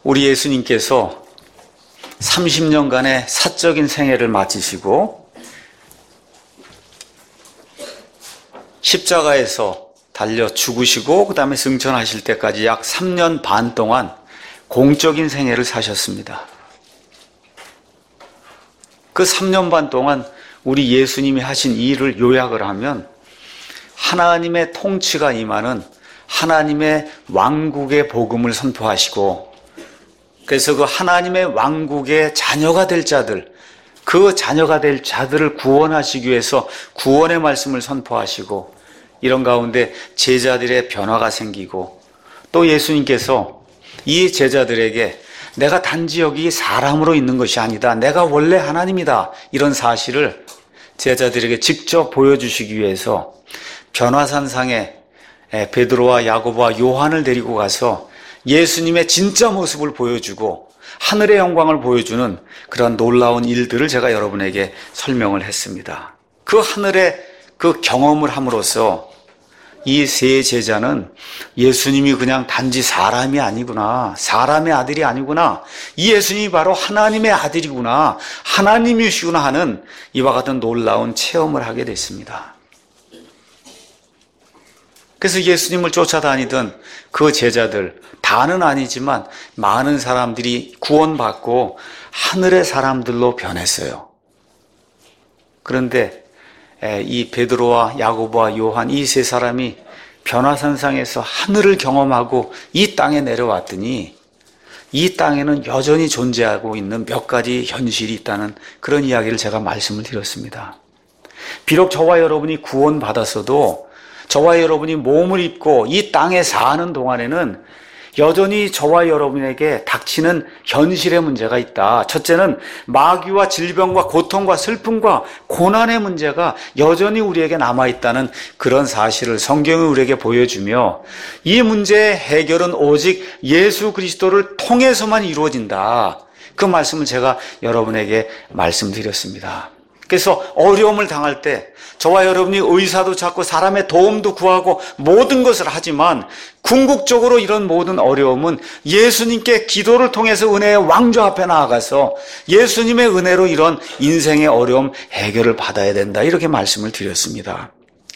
우리 예수님께서 30년간의 사적인 생애를 마치시고 십자가에서 달려 죽으시고 그 다음에 승천하실 때까지 약 3년 반 동안 공적인 생애를 사셨습니다. 그 3년 반 동안 우리 예수님이 하신 일을 요약을 하면 하나님의 통치가 임하는 하나님의 왕국의 복음을 선포하시고, 그래서 그 하나님의 왕국의 자녀가 될 자들, 그 자녀가 될 자들을 구원하시기 위해서 구원의 말씀을 선포하시고, 이런 가운데 제자들의 변화가 생기고, 또 예수님께서 이 제자들에게 내가 단지 여기 사람으로 있는 것이 아니다, 내가 원래 하나님이다, 이런 사실을 제자들에게 직접 보여주시기 위해서 변화산상에 베드로와 야고보와 요한을 데리고 가서 예수님의 진짜 모습을 보여주고 하늘의 영광을 보여주는 그런 놀라운 일들을 제가 여러분에게 설명을 했습니다. 그 하늘의 그 경험을 함으로써 이 세 제자는 예수님이 그냥 단지 사람이 아니구나, 사람의 아들이 아니구나, 이 예수님이 바로 하나님의 아들이구나, 하나님이시구나 하는 이와 같은 놀라운 체험을 하게 됐습니다. 그래서 예수님을 쫓아다니던 그 제자들, 다는 아니지만 많은 사람들이 구원받고 하늘의 사람들로 변했어요. 그런데 이 베드로와 야고보와 요한 이 세 사람이 변화산상에서 하늘을 경험하고 이 땅에 내려왔더니 이 땅에는 여전히 존재하고 있는 몇 가지 현실이 있다는 그런 이야기를 제가 말씀을 드렸습니다. 비록 저와 여러분이 구원받았어도 저와 여러분이 몸을 입고 이 땅에 사는 동안에는 여전히 저와 여러분에게 닥치는 현실의 문제가 있다. 첫째는 마귀와 질병과 고통과 슬픔과 고난의 문제가 여전히 우리에게 남아있다는 그런 사실을 성경이 우리에게 보여주며, 이 문제의 해결은 오직 예수 그리스도를 통해서만 이루어진다. 그 말씀을 제가 여러분에게 말씀드렸습니다. 그래서 어려움을 당할 때 저와 여러분이 의사도 찾고 사람의 도움도 구하고 모든 것을 하지만 궁극적으로 이런 모든 어려움은 예수님께 기도를 통해서 은혜의 왕좌 앞에 나아가서 예수님의 은혜로 이런 인생의 어려움 해결을 받아야 된다, 이렇게 말씀을 드렸습니다.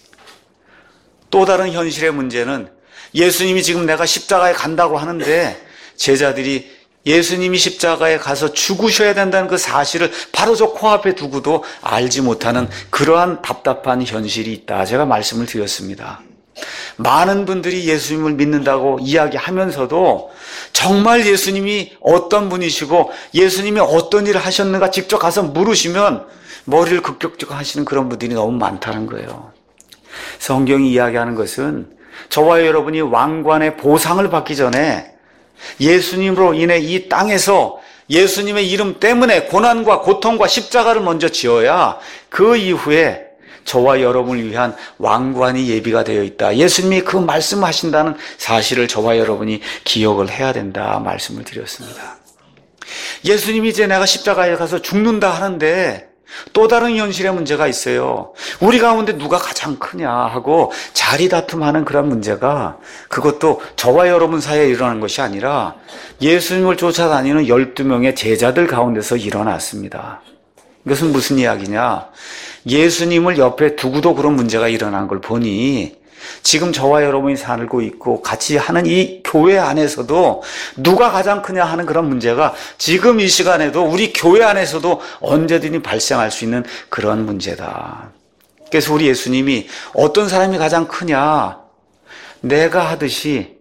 또 다른 현실의 문제는 예수님이 지금 내가 십자가에 간다고 하는데 제자들이 예수님이 십자가에 가서 죽으셔야 된다는 그 사실을 바로 저 코앞에 두고도 알지 못하는 그러한 답답한 현실이 있다, 제가 말씀을 드렸습니다. 많은 분들이 예수님을 믿는다고 이야기하면서도 정말 예수님이 어떤 분이시고 예수님이 어떤 일을 하셨는가 직접 가서 물으시면 머리를 극격적 하시는 그런 분들이 너무 많다는 거예요. 성경이 이야기하는 것은 저와 여러분이 왕관의 보상을 받기 전에 예수님으로 인해 이 땅에서 예수님의 이름 때문에 고난과 고통과 십자가를 먼저 지어야 그 이후에 저와 여러분을 위한 왕관이 예비가 되어 있다, 예수님이 그 말씀하신다는 사실을 저와 여러분이 기억을 해야 된다 말씀을 드렸습니다. 예수님이 이제 내가 십자가에 가서 죽는다 하는데 또 다른 현실의 문제가 있어요. 우리 가운데 누가 가장 크냐 하고 자리 다툼하는 그런 문제가, 그것도 저와 여러분 사이에 일어난 것이 아니라 예수님을 쫓아다니는 12명의 제자들 가운데서 일어났습니다. 이것은 무슨 이야기냐? 예수님을 옆에 두고도 그런 문제가 일어난 걸 보니 지금 저와 여러분이 살고 있고 같이 하는 이 교회 안에서도 누가 가장 크냐 하는 그런 문제가 지금 이 시간에도 우리 교회 안에서도 언제든지 발생할 수 있는 그런 문제다. 그래서 우리 예수님이 어떤 사람이 가장 크냐, 내가 하듯이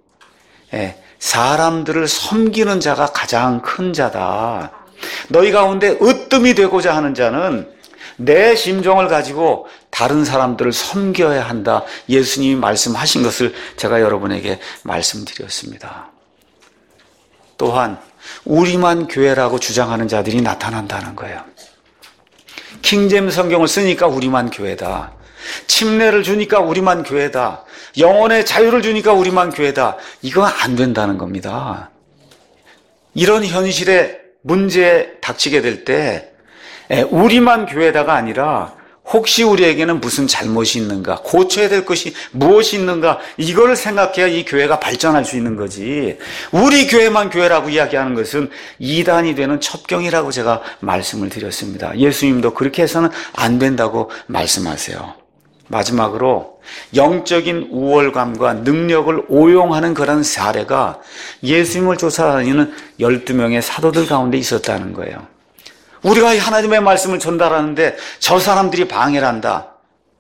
사람들을 섬기는 자가 가장 큰 자다. 너희 가운데 으뜸이 되고자 하는 자는 내 심정을 가지고 다른 사람들을 섬겨야 한다, 예수님이 말씀하신 것을 제가 여러분에게 말씀드렸습니다. 또한 우리만 교회라고 주장하는 자들이 나타난다는 거예요. 킹제임스 성경을 쓰니까 우리만 교회다, 침례를 주니까 우리만 교회다, 영혼의 자유를 주니까 우리만 교회다. 이거 안 된다는 겁니다. 이런 현실의 문제에 닥치게 될 때 우리만 교회다가 아니라 혹시 우리에게는 무슨 잘못이 있는가, 고쳐야 될 것이 무엇이 있는가, 이걸 생각해야 이 교회가 발전할 수 있는 거지. 우리 교회만 교회라고 이야기하는 것은 이단이 되는 첩경이라고 제가 말씀을 드렸습니다. 예수님도 그렇게 해서는 안 된다고 말씀하세요. 마지막으로 영적인 우월감과 능력을 오용하는 그런 사례가 예수님을 쫓아다니는 12명의 사도들 가운데 있었다는 거예요. 우리가 하나님의 말씀을 전달하는데 저 사람들이 방해를 한다.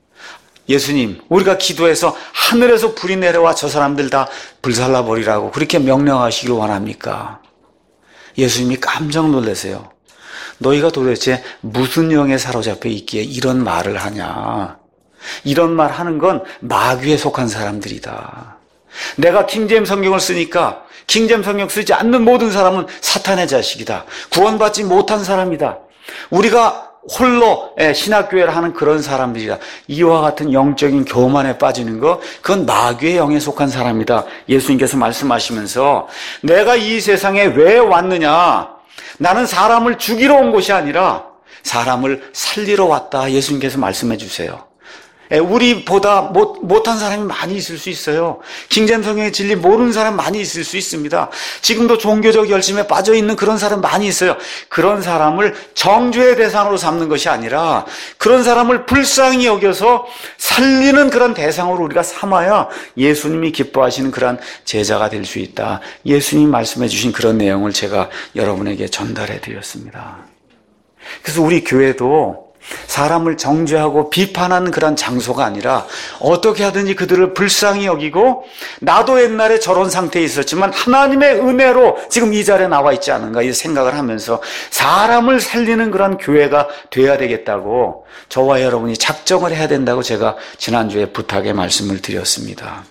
예수님, 우리가 기도해서 하늘에서 불이 내려와 저 사람들 다 불살라버리라고 그렇게 명령하시길 원합니까? 예수님이 깜짝 놀라세요. 너희가 도대체 무슨 영에 사로잡혀 있기에 이런 말을 하냐? 이런 말 하는 건 마귀에 속한 사람들이다. 내가 킹제임 성경을 쓰니까 킹제임 성경 쓰지 않는 모든 사람은 사탄의 자식이다. 구원받지 못한 사람이다. 우리가 홀로 신학교회를 하는 그런 사람들이다. 이와 같은 영적인 교만에 빠지는 거, 그건 마귀의 영에 속한 사람이다. 예수님께서 말씀하시면서 내가 이 세상에 왜 왔느냐? 나는 사람을 죽이러 온 것이 아니라 사람을 살리러 왔다. 예수님께서 말씀해 주세요. 우리보다 못한 사람이 많이 있을 수 있어요. 킹제임 성경의 진리 모르는 사람 많이 있을 수 있습니다. 지금도 종교적 열심에 빠져 있는 그런 사람 많이 있어요. 그런 사람을 정죄의 대상으로 삼는 것이 아니라 그런 사람을 불쌍히 여겨서 살리는 그런 대상으로 우리가 삼아야 예수님이 기뻐하시는 그런 제자가 될 수 있다. 예수님 말씀해 주신 그런 내용을 제가 여러분에게 전달해 드렸습니다. 그래서 우리 교회도 사람을 정죄하고 비판하는 그런 장소가 아니라 어떻게 하든지 그들을 불쌍히 여기고, 나도 옛날에 저런 상태에 있었지만 하나님의 은혜로 지금 이 자리에 나와 있지 않은가 이 생각을 하면서 사람을 살리는 그런 교회가 돼야 되겠다고 저와 여러분이 작정을 해야 된다고 제가 지난주에 부탁의 말씀을 드렸습니다.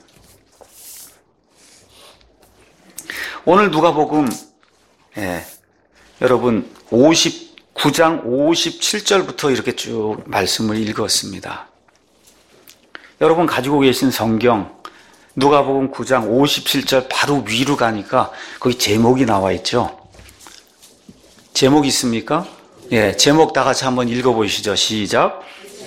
오늘 누가복음 여러분 9장 57절부터 이렇게 쭉 말씀을 읽었습니다. 여러분 가지고 계신 성경 누가복음 9장 57절 바로 위로 가니까 거기 제목이 나와 있죠. 제목 있습니까? 예, 제목 다 같이 한번 읽어보시죠. 시작.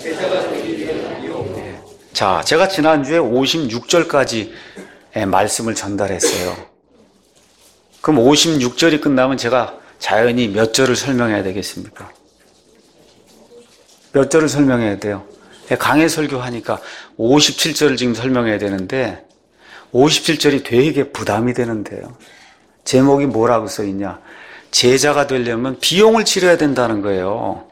자, 제가 지난주에 56절까지 말씀을 전달했어요. 그럼 56절이 끝나면 제가 자연히 몇 절을 설명해야 되겠습니까? 몇 절을 설명해야 돼요? 강해 설교하니까 57절을 지금 설명해야 되는데 57절이 되게 부담이 되는데요. 제목이 뭐라고 써 있냐? 제자가 되려면 비용을 치러야 된다는 거예요.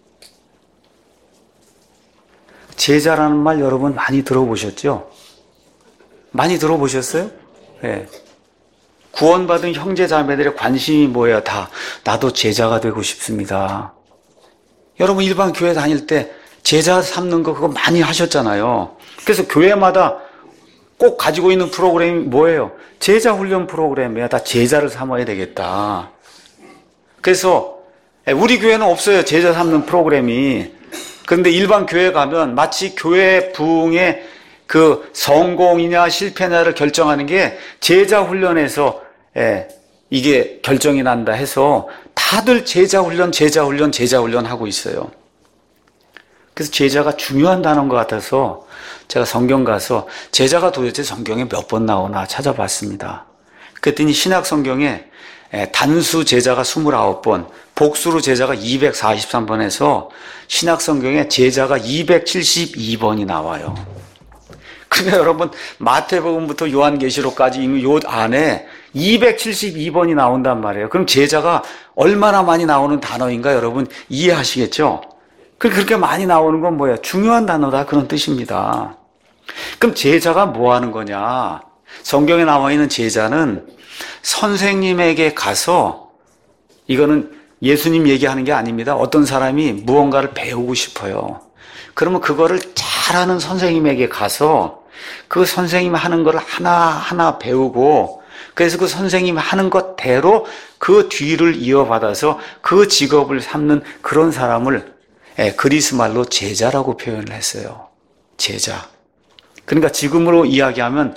제자라는 말 여러분 많이 들어보셨죠? 많이 들어보셨어요? 네. 구원받은 형제 자매들의 관심이 뭐예요? 다 나도 제자가 되고 싶습니다. 여러분 일반 교회 다닐 때 제자 삼는 거 그거 많이 하셨잖아요. 그래서 교회마다 꼭 가지고 있는 프로그램이 뭐예요? 제자 훈련 프로그램이야. 다 제자를 삼아야 되겠다. 그래서 우리 교회는 없어요. 제자 삼는 프로그램이. 그런데 일반 교회 가면 마치 교회 부흥의 그 성공이냐 실패냐를 결정하는 게 제자 훈련에서 이게 결정이 난다 해서 다들 제자 훈련 하고 있어요. 그래서 제자가 중요한 단어인 것 같아서 제가 성경 가서 제자가 도대체 성경에 몇 번 나오나 찾아봤습니다. 그랬더니 신약 성경에 단수 제자가 29번, 복수로 제자가 243번 해서 신약 성경에 제자가 272번이 나와요. 그러니까 여러분 마태복음부터 요한계시록까지 있는 요 안에 272번이 나온단 말이에요. 그럼 제자가 얼마나 많이 나오는 단어인가 여러분 이해하시겠죠? 그렇게 많이 나오는 건 뭐예요? 중요한 단어다 그런 뜻입니다. 그럼 제자가 뭐 하는 거냐? 성경에 나와 있는 제자는 선생님에게 가서, 이거는 예수님 얘기하는 게 아닙니다. 어떤 사람이 무언가를 배우고 싶어요. 그러면 그거를 잘하는 선생님에게 가서 그 선생님이 하는 걸 하나하나 배우고, 그래서 그 선생님이 하는 것대로 그 뒤를 이어받아서 그 직업을 삼는 그런 사람을 그리스 말로 제자라고 표현을 했어요. 제자. 그러니까 지금으로 이야기하면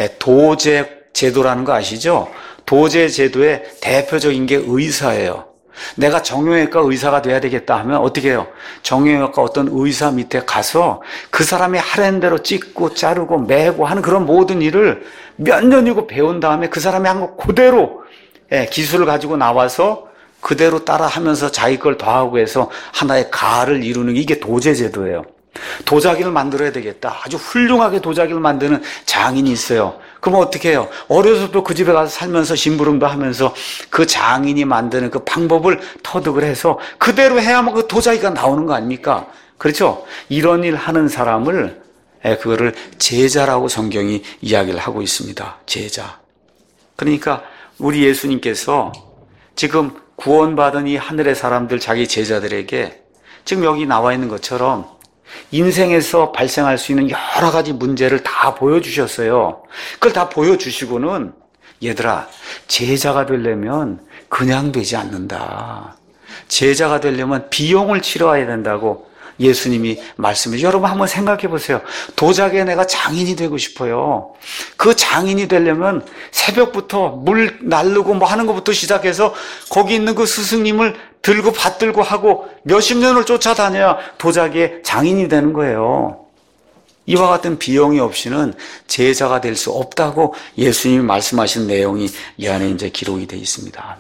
도제 제도라는 거 아시죠? 도제 제도의 대표적인 게 의사예요. 내가 정형외과 의사가 돼야 되겠다 하면 어떻게 해요? 정형외과 어떤 의사 밑에 가서 그 사람이 하라는 대로 찍고 자르고 매고 하는 그런 모든 일을 몇 년이고 배운 다음에 그 사람이 한 거 그대로 기술을 가지고 나와서 그대로 따라하면서 자기 걸 더하고 해서 하나의 가를 이루는 게 이게 도제제도예요. 도자기를 만들어야 되겠다. 아주 훌륭하게 도자기를 만드는 장인이 있어요. 그럼 어떻게 해요? 어려서부터 그 집에 가서 살면서 심부름도 하면서 그 장인이 만드는 그 방법을 터득을 해서 그대로 해야만 그 도자기가 나오는 거 아닙니까? 그렇죠? 이런 일 하는 사람을 그거를 제자라고 성경이 이야기를 하고 있습니다. 제자. 그러니까 우리 예수님께서 지금 구원받은 이 하늘의 사람들 자기 제자들에게 지금 여기 나와 있는 것처럼 인생에서 발생할 수 있는 여러 가지 문제를 다 보여주셨어요. 그걸 다 보여주시고는 얘들아, 제자가 되려면 그냥 되지 않는다. 제자가 되려면 비용을 치러야 된다고 예수님이 말씀해. 여러분 한번 생각해 보세요. 도자기에 내가 장인이 되고 싶어요. 그 장인이 되려면 새벽부터 물 날르고 뭐 하는 것부터 시작해서 거기 있는 그 스승님을 들고 받들고 하고 몇십 년을 쫓아다녀야 도자기의 장인이 되는 거예요. 이와 같은 비용이 없이는 제자가 될 수 없다고 예수님이 말씀하신 내용이 이 안에 이제 기록이 되어 있습니다.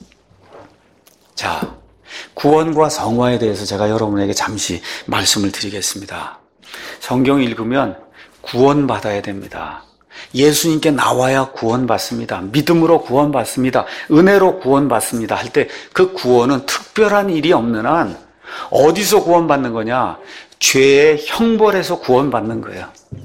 자, 구원과 성화에 대해서 제가 여러분에게 잠시 말씀을 드리겠습니다. 성경 읽으면 구원받아야 됩니다. 예수님께 나와야 구원받습니다. 믿음으로 구원받습니다. 은혜로 구원받습니다. 할 때 그 구원은 특별한 일이 없는 한 어디서 구원받는 거냐? 죄의 형벌에서 구원받는 거예요.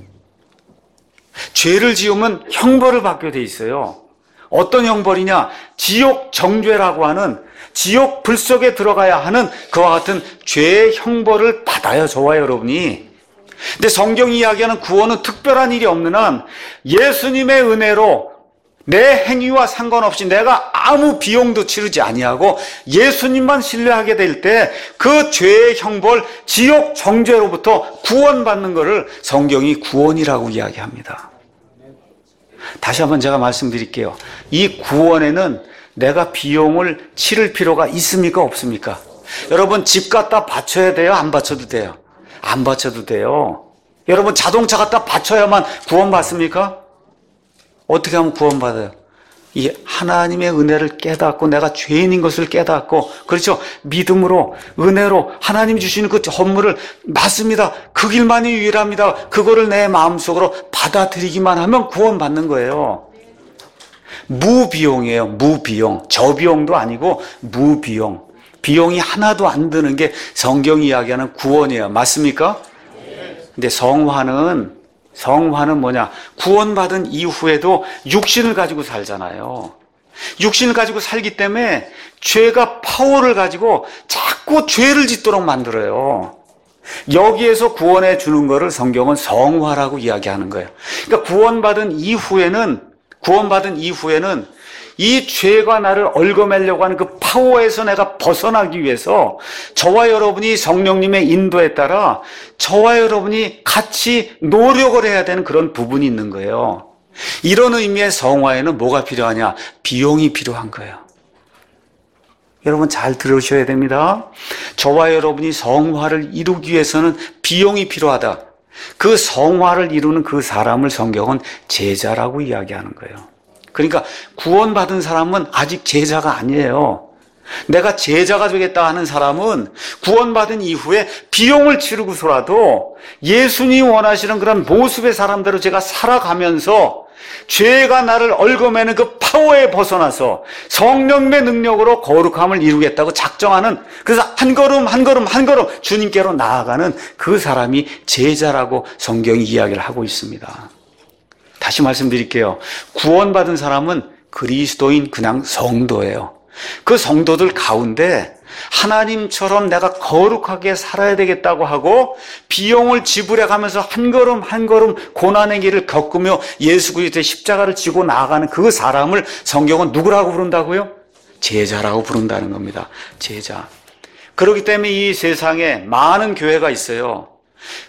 죄를 지으면 형벌을 받게 돼 있어요. 어떤 형벌이냐? 지옥 정죄라고 하는 지옥 불 속에 들어가야 하는 그와 같은 죄의 형벌을 받아요. 저와 여러분이. 근데 성경이 이야기하는 구원은 특별한 일이 없는 한 예수님의 은혜로 내 행위와 상관없이 내가 아무 비용도 치르지 아니하고 예수님만 신뢰하게 될 때 그 죄의 형벌, 지옥 정죄로부터 구원받는 것을 성경이 구원이라고 이야기합니다. 다시 한번 제가 말씀드릴게요. 이 구원에는 내가 비용을 치를 필요가 있습니까? 없습니까? 여러분 집 갖다 바쳐야 돼요? 안 바쳐도 돼요? 안 바쳐도 돼요. 여러분 자동차 갖다 바쳐야만 구원받습니까? 어떻게 하면 구원받아요? 이 하나님의 은혜를 깨닫고 내가 죄인인 것을 깨닫고 그렇죠? 믿음으로 은혜로 하나님 주시는 그 선물을 맞습니다. 그 길만이 유일합니다. 그거를 내 마음속으로 받아들이기만 하면 구원받는 거예요. 무비용이에요. 무비용. 저비용도 아니고 무비용. 비용이 하나도 안 드는 게 성경이 이야기하는 구원이에요. 맞습니까? 근데 성화는 뭐냐? 구원받은 이후에도 육신을 가지고 살잖아요. 육신을 가지고 살기 때문에 죄가 파워를 가지고 자꾸 죄를 짓도록 만들어요. 여기에서 구원해 주는 것을 성경은 성화라고 이야기하는 거예요. 그러니까 구원받은 이후에는 이 죄가 나를 얽어매려고 하는 그 파워에서 내가 벗어나기 위해서 저와 여러분이 성령님의 인도에 따라 저와 여러분이 같이 노력을 해야 되는 그런 부분이 있는 거예요. 이런 의미의 성화에는 뭐가 필요하냐? 비용이 필요한 거예요. 여러분 잘 들으셔야 됩니다. 저와 여러분이 성화를 이루기 위해서는 비용이 필요하다. 그 성화를 이루는 그 사람을 성경은 제자라고 이야기하는 거예요. 그러니까 구원받은 사람은 아직 제자가 아니에요. 내가 제자가 되겠다 하는 사람은 구원받은 이후에 비용을 치르고서라도 예수님이 원하시는 그런 모습의 사람대로 제가 살아가면서 죄가 나를 얽어매는 그 파워에 벗어나서 성령의 능력으로 거룩함을 이루겠다고 작정하는, 그래서 한 걸음 한 걸음 한 걸음 주님께로 나아가는 그 사람이 제자라고 성경이 이야기를 하고 있습니다. 다시 말씀드릴게요. 구원받은 사람은 그리스도인 그냥 성도예요. 그 성도들 가운데 하나님처럼 내가 거룩하게 살아야 되겠다고 하고 비용을 지불해 가면서 한 걸음 한 걸음 고난의 길을 겪으며 예수 그리스도의 십자가를 지고 나아가는 그 사람을 성경은 누구라고 부른다고요? 제자라고 부른다는 겁니다. 제자. 그렇기 때문에 이 세상에 많은 교회가 있어요.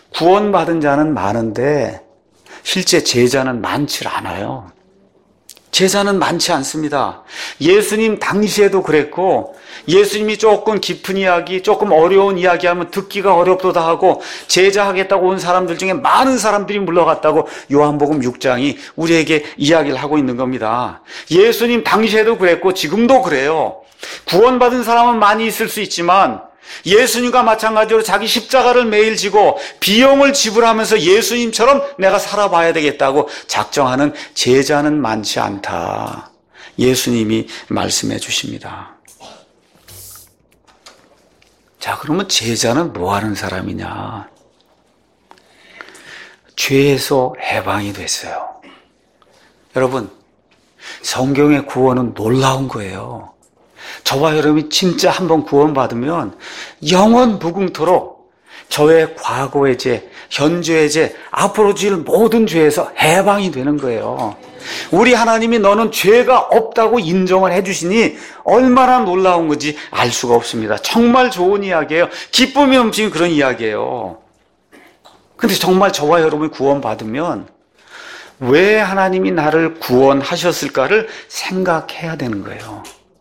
구원받은 자는 많은데 실제 제자는 많지 않아요. 제자는 많지 않습니다. 예수님 당시에도 그랬고, 예수님이 조금 깊은 이야기, 조금 어려운 이야기하면 듣기가 어렵도다 하고 제자하겠다고 온 사람들 중에 많은 사람들이 물러갔다고 요한복음 6장이 우리에게 이야기를 하고 있는 겁니다. 예수님 당시에도 그랬고 지금도 그래요. 구원받은 사람은 많이 있을 수 있지만 예수님과 마찬가지로 자기 십자가를 매일 지고 비용을 지불하면서 예수님처럼 내가 살아봐야 되겠다고 작정하는 제자는 많지 않다. 예수님이 말씀해 주십니다. 자, 그러면 제자는 뭐 하는 사람이냐? 죄에서 해방이 됐어요. 여러분, 성경의 구원은 놀라운 거예요. 저와 여러분이 진짜 한번 구원받으면 영원 무궁토록 저의 과거의 죄, 현재의 죄, 앞으로 지을 모든 죄에서 해방이 되는 거예요. 우리 하나님이 너는 죄가 없다고 인정을 해주시니 얼마나 놀라운 건지 알 수가 없습니다. 정말 좋은 이야기예요. 기쁨이 넘치는 그런 이야기예요. 근데 정말 저와 여러분이 구원받으면 왜 하나님이 나를 구원하셨을까를 생각해야 되는 거예요.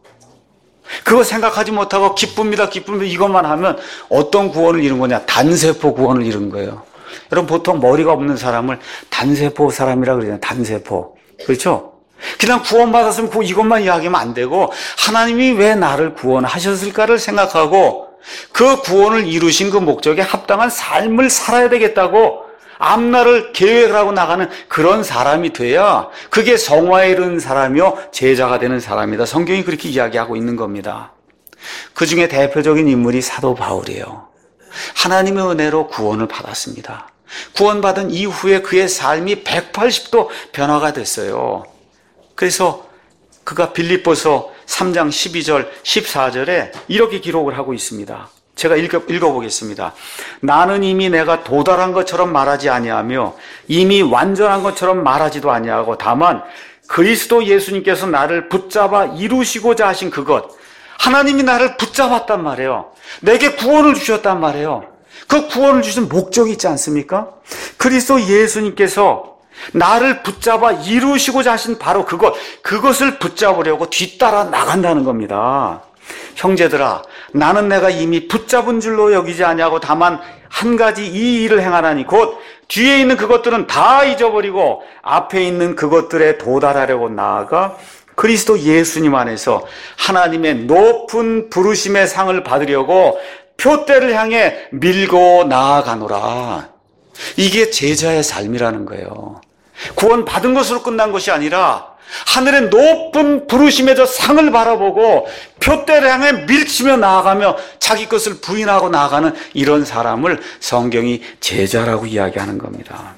그거 생각하지 못하고 기쁩니다 이것만 하면 어떤 구원을 이룬 거냐? 단세포 구원을 이룬 거예요. 여러분, 보통 머리가 없는 사람을 단세포 사람이라 그러잖아요. 단세포. 그렇죠? 그냥 구원받았으면 이것만 이야기하면 안 되고 하나님이 왜 나를 구원하셨을까를 생각하고 그 구원을 이루신 그 목적에 합당한 삶을 살아야 되겠다고 앞날을 계획을 하고 나가는 그런 사람이 돼야 그게 성화에 이르는 사람이요 제자가 되는 사람이다. 성경이 그렇게 이야기하고 있는 겁니다. 그 중에 대표적인 인물이 사도 바울이에요. 하나님의 은혜로 구원을 받았습니다. 구원받은 이후에 그의 삶이 180도 변화가 됐어요. 그래서 그가 빌립보서 3장 12절 14절에 이렇게 기록을 하고 있습니다. 제가 읽어보겠습니다. 나는 이미 내가 도달한 것처럼 말하지 아니하며 이미 완전한 것처럼 말하지도 아니하고 다만 그리스도 예수님께서 나를 붙잡아 이루시고자 하신 그것, 하나님이 나를 붙잡았단 말이에요. 내게 구원을 주셨단 말이에요. 그 구원을 주신 목적이 있지 않습니까? 그리스도 예수님께서 나를 붙잡아 이루시고자 하신 바로 그것을 붙잡으려고 뒤따라 나간다는 겁니다. 형제들아, 나는 내가 이미 붙잡은 줄로 여기지 아니하고 다만 한 가지 이 일을 행하나니 곧 뒤에 있는 그것들은 다 잊어버리고 앞에 있는 그것들에 도달하려고 나아가 그리스도 예수님 안에서 하나님의 높은 부르심의 상을 받으려고 표대를 향해 밀고 나아가노라. 이게 제자의 삶이라는 거예요. 구원 받은 것으로 끝난 것이 아니라 하늘의 높은 부르심의 저 상을 바라보고 표대를 향해 밀치며 나아가며 자기 것을 부인하고 나아가는 이런 사람을 성경이 제자라고 이야기하는 겁니다.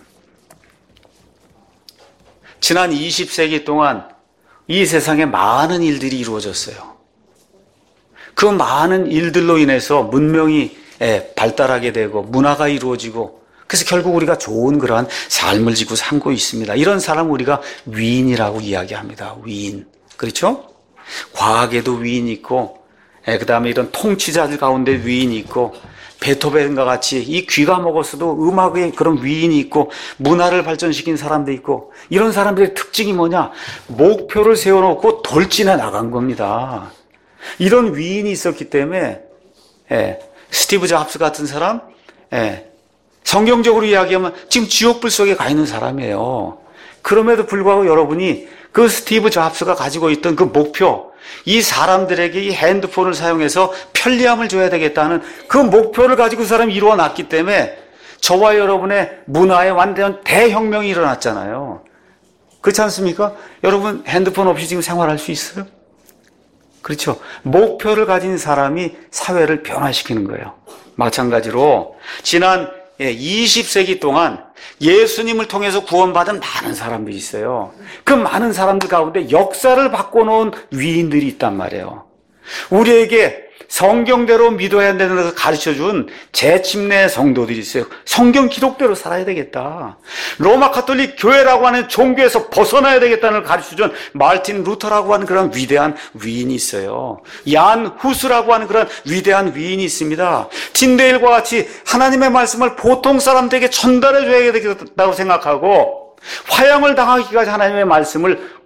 지난 20세기 동안 이 세상에 많은 일들이 이루어졌어요. 그 많은 일들로 인해서 문명이 발달하게 되고 문화가 이루어지고 그래서 결국 우리가 좋은 그러한 삶을 지고 살고 있습니다. 이런 사람 우리가 위인이라고 이야기합니다. 위인. 그렇죠? 과학에도 위인이 있고, 그 다음에 이런 통치자들 가운데 위인이 있고, 베토벤과 같이 이 귀가 먹었어도 음악에 그런 위인이 있고, 문화를 발전시킨 사람도 있고, 이런 사람들의 특징이 뭐냐? 목표를 세워놓고 돌진해 나간 겁니다. 이런 위인이 있었기 때문에, 스티브 잡스 같은 사람, 성경적으로 이야기하면 지금 지옥불 속에 가 있는 사람이에요. 그럼에도 불구하고 여러분이 그 스티브 잡스가 가지고 있던 그 목표, 이 사람들에게 이 핸드폰을 사용해서 편리함을 줘야 되겠다는 그 목표를 가지고 그 사람이 이루어놨기 때문에 저와 여러분의 문화에 완전 대혁명이 일어났잖아요. 그렇지 않습니까? 여러분 핸드폰 없이 지금 생활할 수 있어요? 그렇죠. 목표를 가진 사람이 사회를 변화시키는 거예요. 마찬가지로 지난 20세기 동안 예수님을 통해서 구원받은 많은 사람들이 있어요. 그 많은 사람들 가운데 역사를 바꿔놓은 위인들이 있단 말이에요. 우리에게 성경대로 믿어야 되는 것을 가르쳐준 재침내 성도들이 있어요. 성경 기록대로 살아야 되겠다. 로마 가톨릭 교회라고 하는 종교에서 벗어나야 되겠다는 걸 가르쳐준 마르틴 루터라고 하는 그런 위대한 위인이 있어요. 얀 후스라고 하는 그런 위대한 위인이 있습니다. 틴데일과 같이 하나님의 말씀을 보통 사람들에게 전달해 줘야 되겠다고 생각하고 화양을 당하기까지 하나님의 말씀을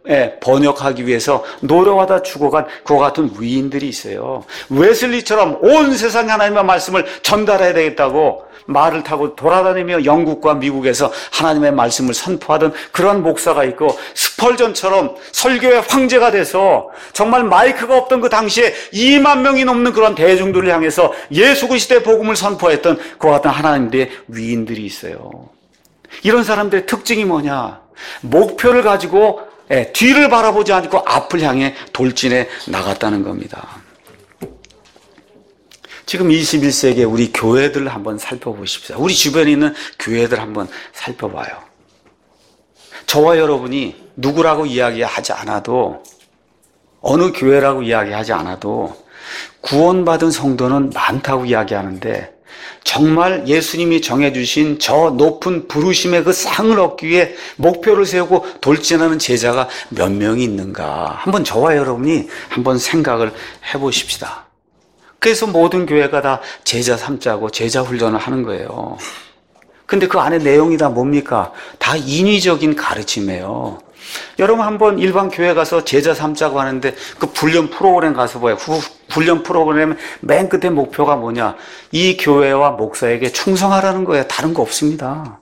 번역하기 위해서 노력하다 죽어간 그와 같은 위인들이 있어요. 웨슬리처럼 온 세상에 하나님의 말씀을 전달해야 되겠다고 말을 타고 돌아다니며 영국과 미국에서 하나님의 말씀을 선포하던 그런 목사가 있고, 스펄전처럼 설교의 황제가 돼서 정말 마이크가 없던 그 당시에 2만 명이 넘는 그런 대중들을 향해서 예수 그리스도의 복음을 선포했던 그와 같은 하나님의 위인들이 있어요. 이런 사람들의 특징이 뭐냐? 목표를 가지고 뒤를 바라보지 않고 앞을 향해 돌진해 나갔다는 겁니다. 지금 21세기에 우리 교회들을 한번 살펴보십시오. 우리 주변에 있는 교회들 한번 살펴봐요. 저와 여러분이 누구라고 이야기하지 않아도, 어느 교회라고 이야기하지 않아도 구원받은 성도는 많다고 이야기하는데, 정말 예수님이 정해주신 저 높은 부르심의 그 상을 얻기 위해 목표를 세우고 돌진하는 제자가 몇 명이 있는가? 한번 저와 여러분이 한번 생각을 해보십시다. 그래서 모든 교회가 다 제자 삼자고 제자 훈련을 하는 거예요. 근데 그 안에 내용이 다 뭡니까? 다 인위적인 가르침이에요. 여러분 한번 일반 교회 가서 제자 삼자고 하는데 그 훈련 프로그램 가서 봐요. 훈련 프로그램 맨 끝에 목표가 뭐냐? 이 교회와 목사에게 충성하라는 거예요. 다른 거 없습니다.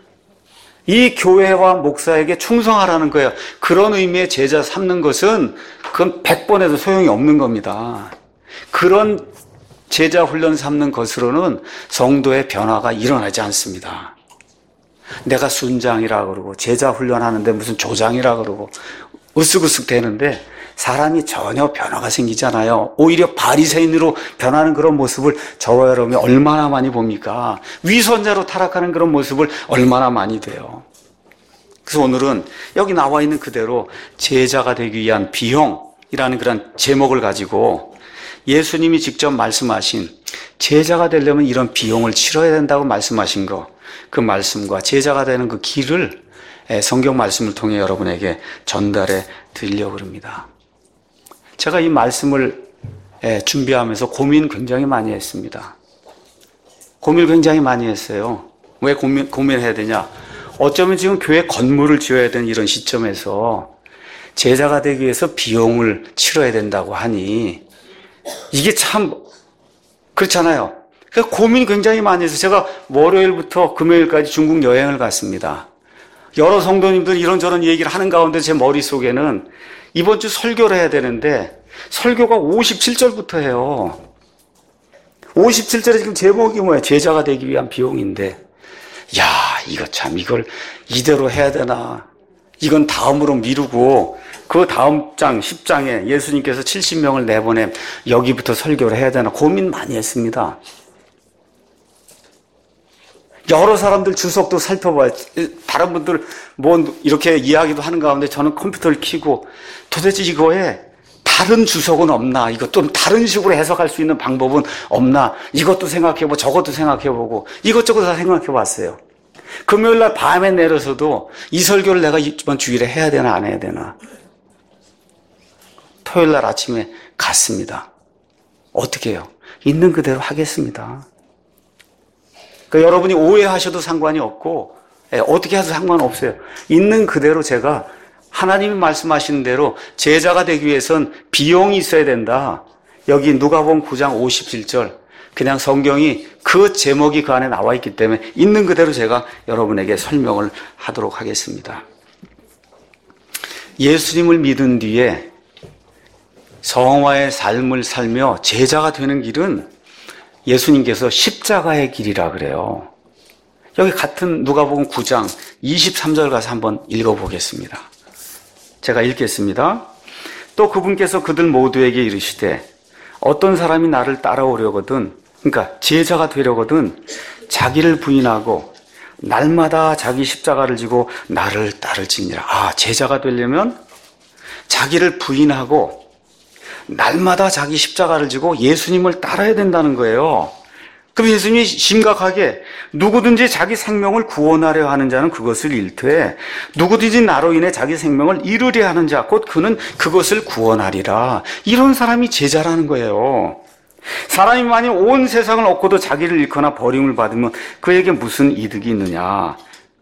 이 교회와 목사에게 충성하라는 거예요. 그런 의미의 제자 삼는 것은 그건 100번 해도 소용이 없는 겁니다. 그런 제자 훈련 삼는 것으로는 성도의 변화가 일어나지 않습니다. 내가 순장이라 그러고 제자 훈련하는데 무슨 조장이라 그러고 으쓱으쓱 되는데 사람이 전혀 변화가 생기잖아요. 오히려 바리새인으로 변하는 그런 모습을 저와 여러분이 얼마나 많이 봅니까? 위선자로 타락하는 그런 모습을 얼마나 많이 돼요. 그래서 오늘은 여기 나와 있는 그대로 제자가 되기 위한 비용이라는 그런 제목을 가지고 예수님이 직접 말씀하신, 제자가 되려면 이런 비용을 치러야 된다고 말씀하신 거, 그 말씀과 제자가 되는 그 길을 성경 말씀을 통해 여러분에게 전달해 드리려고 합니다. 제가 이 말씀을 준비하면서 고민 굉장히 많이 했습니다. 고민을 굉장히 많이 했어요. 왜 고민해야 되냐? 어쩌면 지금 교회 건물을 지어야 되는 이런 시점에서 제자가 되기 위해서 비용을 치러야 된다고 하니 이게 참 그렇잖아요. 그래서 고민 굉장히 많이 해서 제가 월요일부터 금요일까지 중국 여행을 갔습니다. 여러 성도님들이 이런저런 얘기를 하는 가운데 제 머릿속에는 이번 주 설교를 해야 되는데 설교가 57절부터 해요. 57절에 지금 제목이 뭐예요? 제자가 되기 위한 비용인데, 야, 이거 참 이걸 이대로 해야 되나? 이건 다음으로 미루고 그 다음 장 10장에 예수님께서 70명을 내보내 여기부터 설교를 해야 되나 고민 많이 했습니다. 여러 사람들 주석도 살펴봐요. 다른 분들 뭐 이렇게 이야기도 하는 가운데 저는 컴퓨터를 켜고 도대체 이거에 다른 주석은 없나? 이것 좀 다른 식으로 해석할 수 있는 방법은 없나? 이것도 생각해보고 저것도 생각해보고 이것저것 다 생각해봤어요. 금요일날 밤에 내려서도 이 설교를 내가 이번 주일에 해야 되나 안 해야 되나? 토요일날 아침에 갔습니다. 어떻게 해요? 있는 그대로 하겠습니다. 그러니까 여러분이 오해하셔도 상관이 없고 어떻게 해도 상관없어요. 있는 그대로 제가 하나님이 말씀하시는 대로 제자가 되기 위해선 비용이 있어야 된다. 여기 누가복음 9장 57절 그냥 성경이 그 제목이 그 안에 나와 있기 때문에 있는 그대로 제가 여러분에게 설명을 하도록 하겠습니다. 예수님을 믿은 뒤에 성화의 삶을 살며 제자가 되는 길은 예수님께서 십자가의 길이라 그래요. 여기 같은 누가복음 9장 23절 가서 한번 읽어보겠습니다. 제가 읽겠습니다. 또 그분께서 그들 모두에게 이르시되 어떤 사람이 나를 따라오려거든, 그러니까 제자가 되려거든 자기를 부인하고 날마다 자기 십자가를 지고 나를 따를지니라. 아, 제자가 되려면 자기를 부인하고 날마다 자기 십자가를 지고 예수님을 따라야 된다는 거예요. 그럼 예수님이 심각하게 누구든지 자기 생명을 구원하려 하는 자는 그것을 잃되 누구든지 나로 인해 자기 생명을 잃으려 하는 자 곧 그는 그것을 구원하리라. 이런 사람이 제자라는 거예요. 사람이 만약 온 세상을 얻고도 자기를 잃거나 버림을 받으면 그에게 무슨 이득이 있느냐.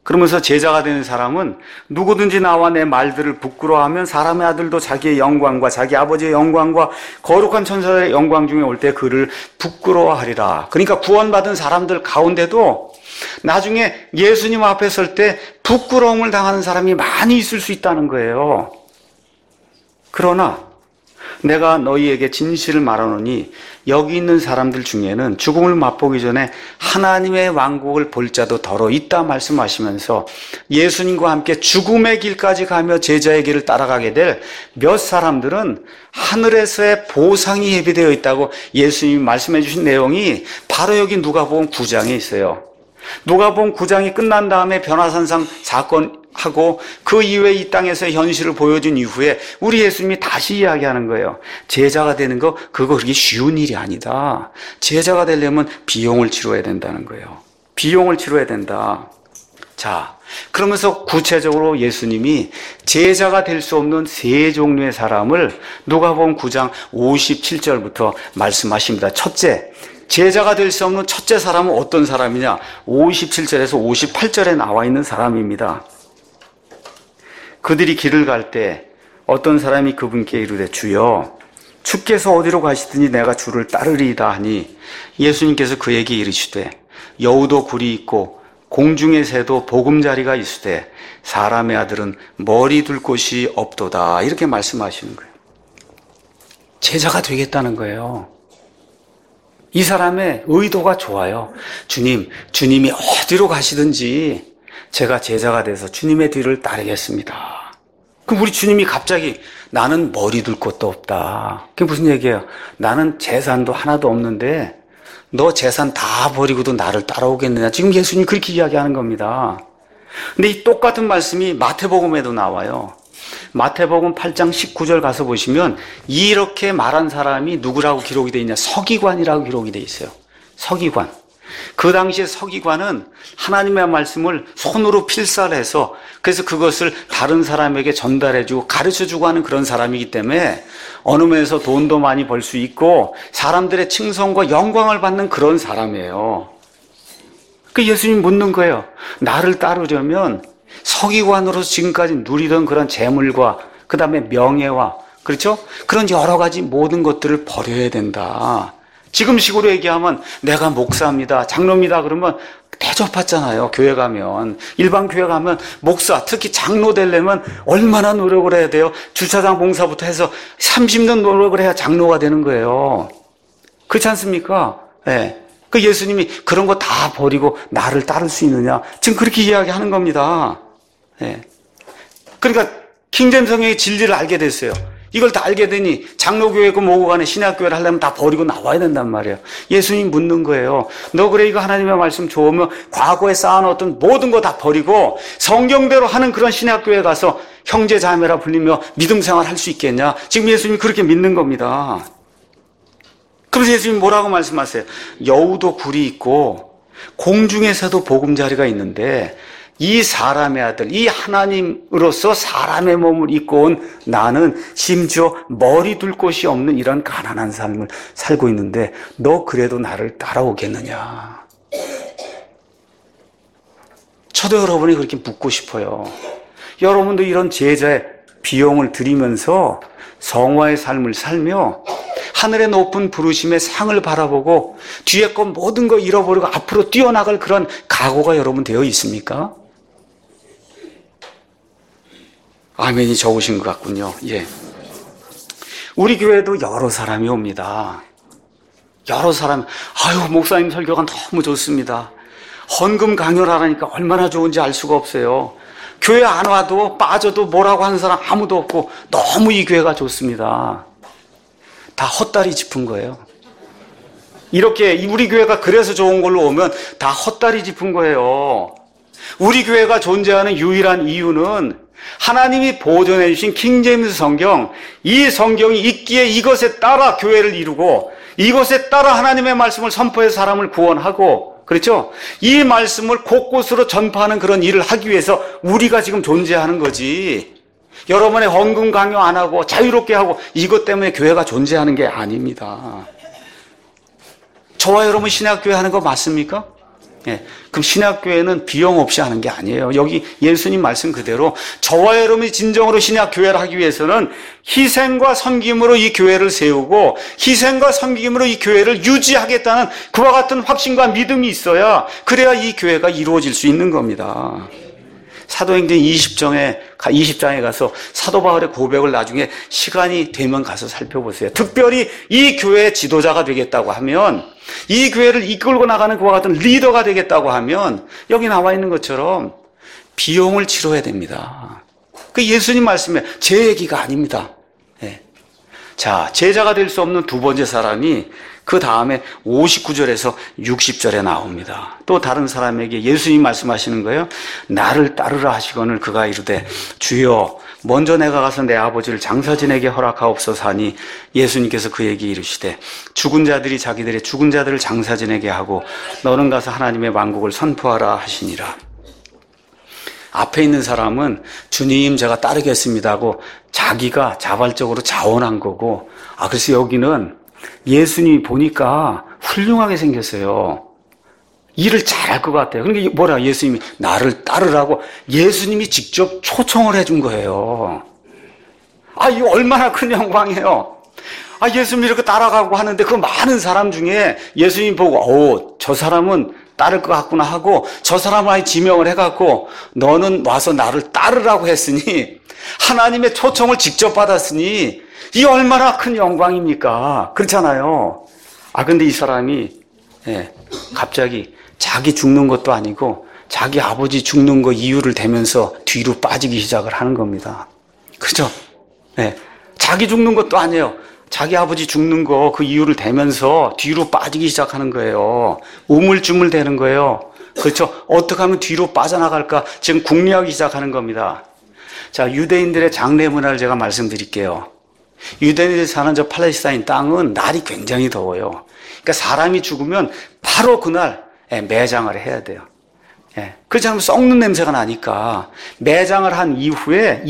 그러면서 제자가 되는 사람은 누구든지 나와 내 말들을 부끄러워하면 사람의 아들도 자기의 영광과 자기 아버지의 영광과 거룩한 천사의 영광 중에 올 때 그를 부끄러워하리라. 그러니까 구원받은 사람들 가운데도 나중에 예수님 앞에 설 때 부끄러움을 당하는 사람이 많이 있을 수 있다는 거예요. 그러나 내가 너희에게 진실을 말하노니 여기 있는 사람들 중에는 죽음을 맛보기 전에 하나님의 왕국을 볼 자도 더러 있다 말씀하시면서 예수님과 함께 죽음의 길까지 가며 제자의 길을 따라가게 될 몇 사람들은 하늘에서의 보상이 예비되어 있다고 예수님이 말씀해 주신 내용이 바로 여기 누가복음 9장에 있어요. 누가복음 9장이 끝난 다음에 변화산상 사건하고 그 이후에 이 땅에서의 현실을 보여준 이후에 우리 예수님이 다시 이야기하는 거예요. 제자가 되는 거 그거 그렇게 쉬운 일이 아니다. 제자가 되려면 비용을 치러야 된다는 거예요. 비용을 치러야 된다. 자, 그러면서 구체적으로 예수님이 제자가 될 수 없는 세 종류의 사람을 누가복음 9장 57절부터 말씀하십니다. 첫째, 제자가 될 수 없는 첫째 사람은 어떤 사람이냐? 57절에서 58절에 나와 있는 사람입니다. 그들이 길을 갈 때 어떤 사람이 그분께 이르되 주여 주께서 어디로 가시더니 내가 주를 따르리이다 하니 예수님께서 그에게 이르시되 여우도 굴이 있고 공중의 새도 보금자리가 있으되 사람의 아들은 머리 둘 곳이 없도다. 이렇게 말씀하시는 거예요. 제자가 되겠다는 거예요. 이 사람의 의도가 좋아요. 주님이 어디로 가시든지 제가 제자가 돼서 주님의 뒤를 따르겠습니다. 그럼 우리 주님이 갑자기 나는 머리 둘 곳도 없다. 그게 무슨 얘기예요? 나는 재산도 하나도 없는데 너 재산 다 버리고도 나를 따라오겠느냐. 지금 예수님이 그렇게 이야기하는 겁니다. 근데 이 똑같은 말씀이 마태복음에도 나와요. 마태복음 8장 19절 가서 보시면 이렇게 말한 사람이 누구라고 기록이 되어 있냐? 서기관이라고 기록이 되어 있어요. 서기관. 그 당시에 서기관은 하나님의 말씀을 손으로 필사해서 그래서 그것을 다른 사람에게 전달해주고 가르쳐주고 하는 그런 사람이기 때문에 어느 면에서 돈도 많이 벌 수 있고 사람들의 칭송과 영광을 받는 그런 사람이에요. 그 예수님 묻는 거예요. 나를 따르려면 서기관으로서 지금까지 누리던 그런 재물과 그 다음에 명예와 그렇죠? 그런 여러 가지 모든 것들을 버려야 된다. 지금식으로 얘기하면 내가 목사입니다, 장로입니다 그러면 대접받잖아요. 교회 가면 일반 교회 가면 목사 특히 장로 되려면 얼마나 노력을 해야 돼요? 주차장 봉사부터 해서 30년 노력을 해야 장로가 되는 거예요. 그렇지 않습니까? 네. 그 예수님이 그런 거 다 버리고 나를 따를 수 있느냐? 지금 그렇게 이야기하는 겁니다. 네. 그러니까 킹제임스 성경의 진리를 알게 됐어요. 이걸 다 알게 되니 장로교회고 뭐고 간에 신학교회를 하려면 다 버리고 나와야 된단 말이에요. 예수님이 묻는 거예요. 너 그래 이거 하나님의 말씀 좋으면 과거에 쌓아놓았던 모든 거 다 버리고 성경대로 하는 그런 신학교회 가서 형제 자매라 불리며 믿음 생활 할 수 있겠냐? 지금 예수님이 그렇게 믿는 겁니다. 그래서 예수님이 뭐라고 말씀하세요? 여우도 굴이 있고 공중에서도 보금자리가 있는데 이 사람의 아들, 이 하나님으로서 사람의 몸을 입고 온 나는 심지어 머리 둘 곳이 없는 이런 가난한 삶을 살고 있는데 너 그래도 나를 따라오겠느냐? 저도 여러분이 그렇게 묻고 싶어요. 여러분도 이런 제자의 비용을 들이면서 성화의 삶을 살며 하늘의 높은 부르심의 상을 바라보고 뒤에 것 모든 거 잃어버리고 앞으로 뛰어나갈 그런 각오가 여러분 되어 있습니까? 아멘이 적으신 것 같군요. 예. 우리 교회도 여러 사람이 옵니다. 여러 사람, 아유, 목사님 설교가 너무 좋습니다. 헌금 강요를 하라니까 얼마나 좋은지 알 수가 없어요. 교회 안 와도 빠져도 뭐라고 하는 사람 아무도 없고 너무 이 교회가 좋습니다. 다 헛다리 짚은 거예요. 이렇게 우리 교회가 그래서 좋은 걸로 오면 다 헛다리 짚은 거예요. 우리 교회가 존재하는 유일한 이유는 하나님이 보존해 주신 킹제임스 성경, 이 성경이 있기에 이것에 따라 교회를 이루고 이것에 따라 하나님의 말씀을 선포해서 사람을 구원하고 그렇죠? 이 말씀을 곳곳으로 전파하는 그런 일을 하기 위해서 우리가 지금 존재하는 거지. 여러분의 헌금 강요 안 하고 자유롭게 하고 이것 때문에 교회가 존재하는 게 아닙니다. 저와 여러분 신학교회 하는 거 맞습니까? 예. 그럼 신약교회는 비용 없이 하는 게 아니에요. 여기 예수님 말씀 그대로 저와 여러분이 진정으로 신약교회를 하기 위해서는 희생과 섬김으로 이 교회를 세우고 희생과 섬김으로 이 교회를 유지하겠다는 그와 같은 확신과 믿음이 있어야 그래야 이 교회가 이루어질 수 있는 겁니다. 사도행전 20장에 가서 사도 바울의 고백을 나중에 시간이 되면 가서 살펴보세요. 특별히 이 교회의 지도자가 되겠다고 하면 이 교회를 이끌고 나가는 그와 같은 리더가 되겠다고 하면 여기 나와 있는 것처럼 비용을 치러야 됩니다. 그 예수님 말씀에 제 얘기가 아닙니다. 네. 자, 제자가 될 수 없는 두 번째 사람이 그 다음에 59절에서 60절에 나옵니다. 또 다른 사람에게 예수님 말씀하시는 거예요. 나를 따르라 하시거늘 그가 이르되 주여 먼저 내가 가서 내 아버지를 장사진에게 허락하옵소서 하니 예수님께서 그에게 이르시되 죽은 자들이 자기들의 죽은 자들을 장사진에게 하고 너는 가서 하나님의 왕국을 선포하라 하시니라. 앞에 있는 사람은 주님 제가 따르겠습니다 하고 자기가 자발적으로 자원한 거고 그래서 여기는 예수님이 보니까 훌륭하게 생겼어요. 일을 잘할 것 같아요. 그러니까 뭐라 예수님이 나를 따르라고 예수님이 직접 초청을 해준 거예요. 이거 얼마나 큰 영광이에요. 예수님이 이렇게 따라가고 하는데 그 많은 사람 중에 예수님 보고 저 사람은 따를 것 같구나 하고 저 사람을 아예 지명을 해갖고 너는 와서 나를 따르라고 했으니 하나님의 초청을 직접 받았으니 이 얼마나 큰 영광입니까? 그렇잖아요. 근데 이 사람이 갑자기 자기 죽는 것도 아니고 자기 아버지 죽는 거 이유를 대면서 뒤로 빠지기 시작을 하는 겁니다. 그죠? 자기 죽는 것도 아니에요. 자기 아버지 죽는 거 그 이유를 대면서 뒤로 빠지기 시작하는 거예요. 우물쭈물 대는 거예요. 그렇죠? 어떻게 하면 뒤로 빠져나갈까 지금 궁리하기 시작하는 겁니다. 자, 유대인들의 장례 문화를 제가 말씀드릴게요. 유대인들이 사는 저 팔레스타인 땅은 날이 굉장히 더워요. 그러니까 사람이 죽으면 바로 그날 매장을 해야 돼요. 그렇지 않으면 썩는 냄새가 나니까 매장을 한 이후에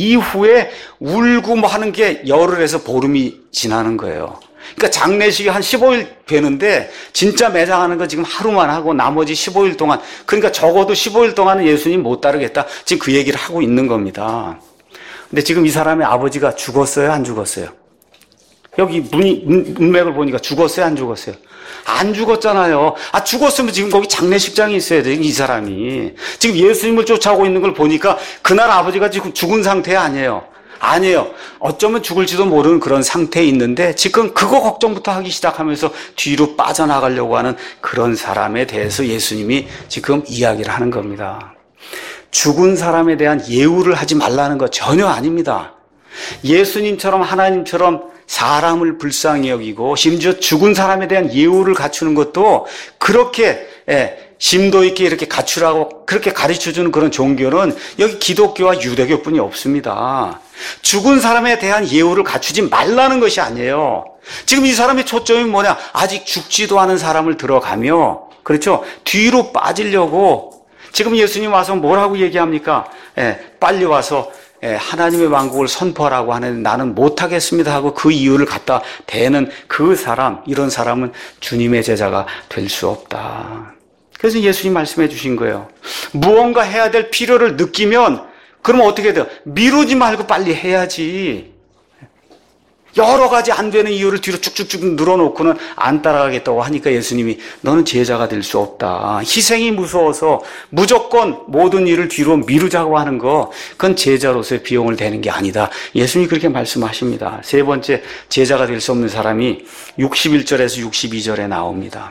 울고 뭐 하는 게 열흘에서 보름이 지나는 거예요. 그러니까 장례식이 한 15일 되는데 진짜 매장하는 거 지금 하루만 하고 나머지 15일 동안 그러니까 적어도 15일 동안은 예수님 못 따르겠다. 지금 그 얘기를 하고 있는 겁니다. 근데 지금 이 사람의 아버지가 죽었어요? 안 죽었어요? 여기 문맥을 보니까 죽었어요? 안 죽었어요? 안 죽었잖아요. 죽었으면 지금 거기 장례식장에 있어야 돼요, 이 사람이. 지금 예수님을 쫓아오고 있는 걸 보니까 그날 아버지가 지금 죽은 상태 아니에요. 아니에요. 어쩌면 죽을지도 모르는 그런 상태에 있는데 지금 그거 걱정부터 하기 시작하면서 뒤로 빠져나가려고 하는 그런 사람에 대해서 예수님이 지금 이야기를 하는 겁니다. 죽은 사람에 대한 예우를 하지 말라는 거 전혀 아닙니다. 예수님처럼 하나님처럼 사람을 불쌍히 여기고 심지어 죽은 사람에 대한 예우를 갖추는 것도 그렇게 심도 있게 이렇게 갖추라고 그렇게 가르쳐주는 그런 종교는 여기 기독교와 유대교뿐이 없습니다. 죽은 사람에 대한 예우를 갖추지 말라는 것이 아니에요. 지금 이 사람의 초점이 뭐냐? 아직 죽지도 않은 사람을 들어가며 그렇죠? 뒤로 빠지려고 지금 예수님 와서 뭐라고 얘기합니까? 빨리 와서 하나님의 왕국을 선포하라고 하는데 나는 못하겠습니다 하고 그 이유를 갖다 대는 그 사람, 이런 사람은 주님의 제자가 될 수 없다. 그래서 예수님 말씀해 주신 거예요. 무언가 해야 될 필요를 느끼면 그러면 어떻게 돼요? 미루지 말고 빨리 해야지. 여러 가지 안 되는 이유를 뒤로 쭉쭉쭉 늘어놓고는 안 따라가겠다고 하니까 예수님이 너는 제자가 될 수 없다. 희생이 무서워서 무조건 모든 일을 뒤로 미루자고 하는 거 그건 제자로서의 비용을 대는 게 아니다. 예수님이 그렇게 말씀하십니다. 세 번째 제자가 될 수 없는 사람이 61절에서 62절에 나옵니다.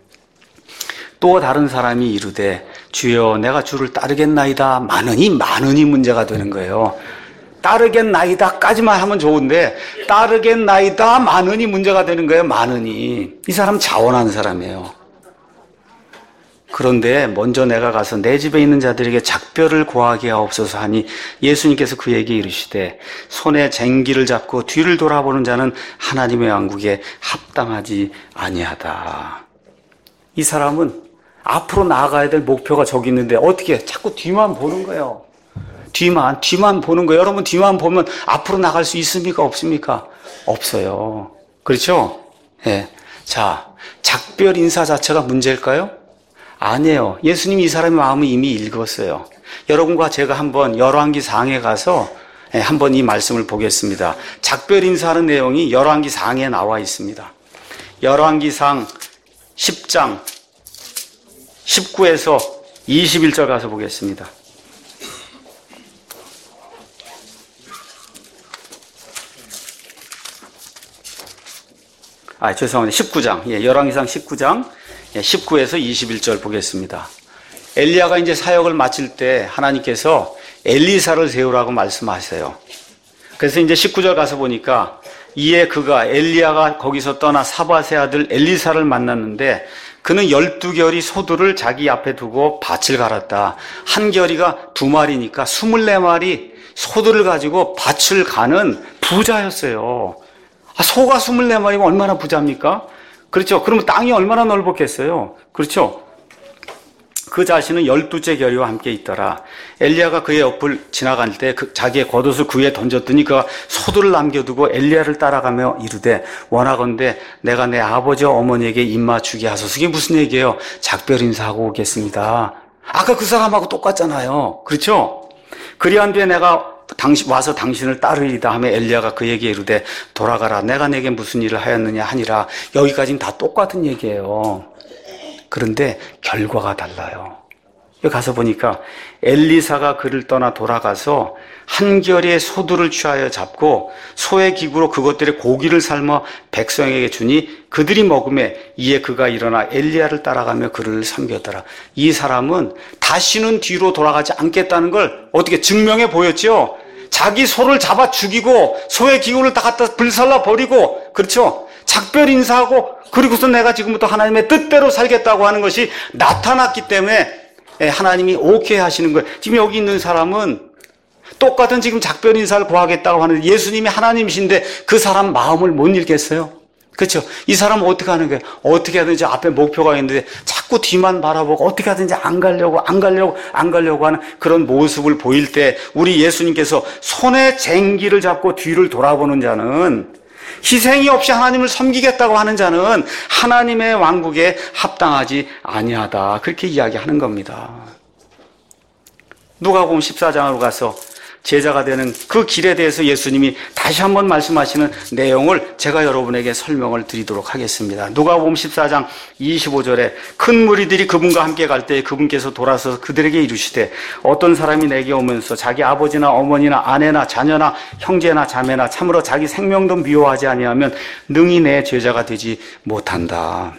또 다른 사람이 이르되 주여 내가 주를 따르겠나이다. 많으니 문제가 되는 거예요. 따르겠나이다까지만 하면 좋은데 따르겠나이다 많으니 문제가 되는 거예요. 많으니. 이 사람 자원하는 사람이에요. 그런데 먼저 내가 가서 내 집에 있는 자들에게 작별을 고하게 하옵소서 하니 예수님께서 그에게 이르시되 손에 쟁기를 잡고 뒤를 돌아보는 자는 하나님의 왕국에 합당하지 아니하다. 이 사람은 앞으로 나아가야 될 목표가 저기 있는데 어떻게 자꾸 뒤만 보는 거예요. 뒤만 보는 거예요. 여러분 뒤만 보면 앞으로 나갈 수 있습니까? 없습니까? 없어요. 그렇죠? 자, 작별 인사 자체가 문제일까요? 아니에요. 예수님이 이 사람의 마음을 이미 읽었어요. 여러분과 제가 한번 열왕기상에 가서 한번 이 말씀을 보겠습니다. 작별 인사하는 내용이 열왕기상에 나와 있습니다. 열왕기상 10장 19에서 21절 가서 보겠습니다. 죄송합니다. 19장. 열왕기상 19장 19에서 21절 보겠습니다. 엘리야가 이제 사역을 마칠 때 하나님께서 엘리사를 세우라고 말씀하세요. 그래서 이제 19절 가서 보니까 이에 엘리야가 거기서 떠나 사밧의 아들 엘리사를 만났는데 그는 12결이 소들을 자기 앞에 두고 밭을 갈았다. 한 결이가 2마리니까 24마리 소들을 가지고 밭을 가는 부자였어요. 소가 24마리면 얼마나 부자입니까? 그렇죠. 그러면 땅이 얼마나 넓었겠어요? 그렇죠. 그 자신은 12째 결의와 함께 있더라. 엘리야가 그의 옆을 지나갈 때 자기의 겉옷을 그 위에 던졌더니 그가 소들을 남겨두고 엘리야를 따라가며 이르되 원하건대 내가 내 아버지와 어머니에게 입맞추게 하소서. 이게 무슨 얘기예요? 작별 인사하고 오겠습니다. 아까 그 사람하고 똑같잖아요. 그렇죠? 그리한 뒤에 내가 와서 당신을 따르리다 하며 엘리야가 그에게 이르되 돌아가라. 내가 내게 무슨 일을 하였느냐 하니라. 여기까지는 다 똑같은 얘기예요. 그런데 결과가 달라요. 여기 가서 보니까 엘리사가 그를 떠나 돌아가서 한 결의 소들을 취하여 잡고 소의 기구로 그것들의 고기를 삶아 백성에게 주니 그들이 먹으매 이에 그가 일어나 엘리야를 따라가며 그를 섬겼더라. 이 사람은 다시는 뒤로 돌아가지 않겠다는 걸 어떻게 증명해 보였죠? 자기 소를 잡아 죽이고 소의 기구를 다 갖다 불살라 버리고, 그렇죠? 작별 인사하고 그리고서 내가 지금부터 하나님의 뜻대로 살겠다고 하는 것이 나타났기 때문에 하나님이 오케이 하시는 거예요. 지금 여기 있는 사람은 똑같은 지금 작별 인사를 구하겠다고 하는데 예수님이 하나님이신데 그 사람 마음을 못 읽겠어요? 그렇죠? 이 사람은 어떻게 하는 거예요? 어떻게 하든지 앞에 목표가 있는데 자꾸 뒤만 바라보고 어떻게 하든지 안 가려고 하는 그런 모습을 보일 때 우리 예수님께서 손에 쟁기를 잡고 뒤를 돌아보는 자는, 희생이 없이 하나님을 섬기겠다고 하는 자는 하나님의 왕국에 합당하지 아니하다. 그렇게 이야기하는 겁니다. 누가복음 14장으로 가서 제자가 되는 그 길에 대해서 예수님이 다시 한번 말씀하시는 내용을 제가 여러분에게 설명을 드리도록 하겠습니다. 누가복음 14장 25절에 큰 무리들이 그분과 함께 갈 때 그분께서 돌아서 그들에게 이르시되 어떤 사람이 내게 오면서 자기 아버지나 어머니나 아내나 자녀나 형제나 자매나 참으로 자기 생명도 미워하지 아니하면 능히 내 제자가 되지 못한다.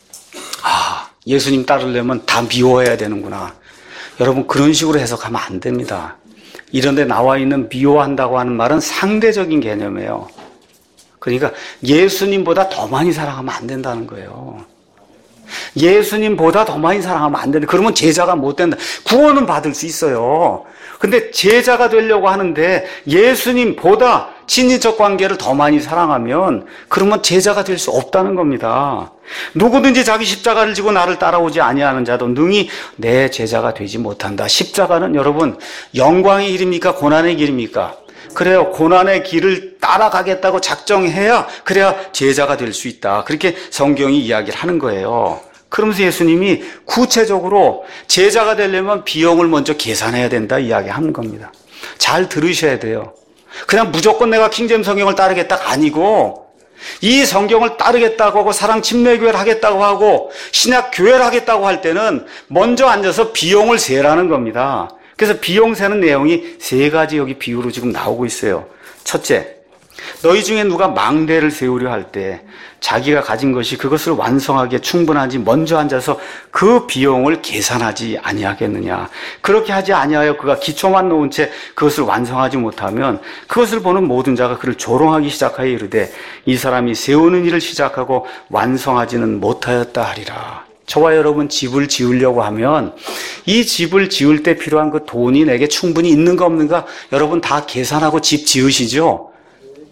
예수님 따르려면 다 미워해야 되는구나. 여러분, 그런 식으로 해석하면 안 됩니다. 이런 데 나와 있는 미워한다고 하는 말은 상대적인 개념이에요. 그러니까 예수님보다 더 많이 사랑하면 안 된다는 거예요. 예수님보다 더 많이 사랑하면 안 된다. 그러면 제자가 못 된다. 구원은 받을 수 있어요. 근데 제자가 되려고 하는데 예수님보다 친인척 관계를 더 많이 사랑하면 그러면 제자가 될 수 없다는 겁니다. 누구든지 자기 십자가를 지고 나를 따라오지 아니하는 자도 능히 내 제자가 되지 못한다. 십자가는 여러분 영광의 길입니까? 고난의 길입니까? 그래요. 고난의 길을 따라가겠다고 작정해야 그래야 제자가 될 수 있다. 그렇게 성경이 이야기를 하는 거예요. 그러면서 예수님이 구체적으로 제자가 되려면 비용을 먼저 계산해야 된다 이야기하는 겁니다. 잘 들으셔야 돼요. 그냥 무조건 내가 킹제임 성경을 따르겠다가 아니고 이 성경을 따르겠다고 하고 사랑 침례교회를 하겠다고 하고 신약 교회를 하겠다고 할 때는 먼저 앉아서 비용을 세라는 겁니다. 그래서 비용 세는 내용이 3가지 여기 비유로 지금 나오고 있어요. 첫째, 너희 중에 누가 망대를 세우려 할 때 자기가 가진 것이 그것을 완성하기에 충분한지 먼저 앉아서 그 비용을 계산하지 아니하겠느냐. 그렇게 하지 아니하여 그가 기초만 놓은 채 그것을 완성하지 못하면 그것을 보는 모든 자가 그를 조롱하기 시작하여 이르되 이 사람이 세우는 일을 시작하고 완성하지는 못하였다 하리라. 저와 여러분 집을 지으려고 하면 이 집을 지을 때 필요한 그 돈이 내게 충분히 있는가 없는가 여러분 다 계산하고 집 지으시죠?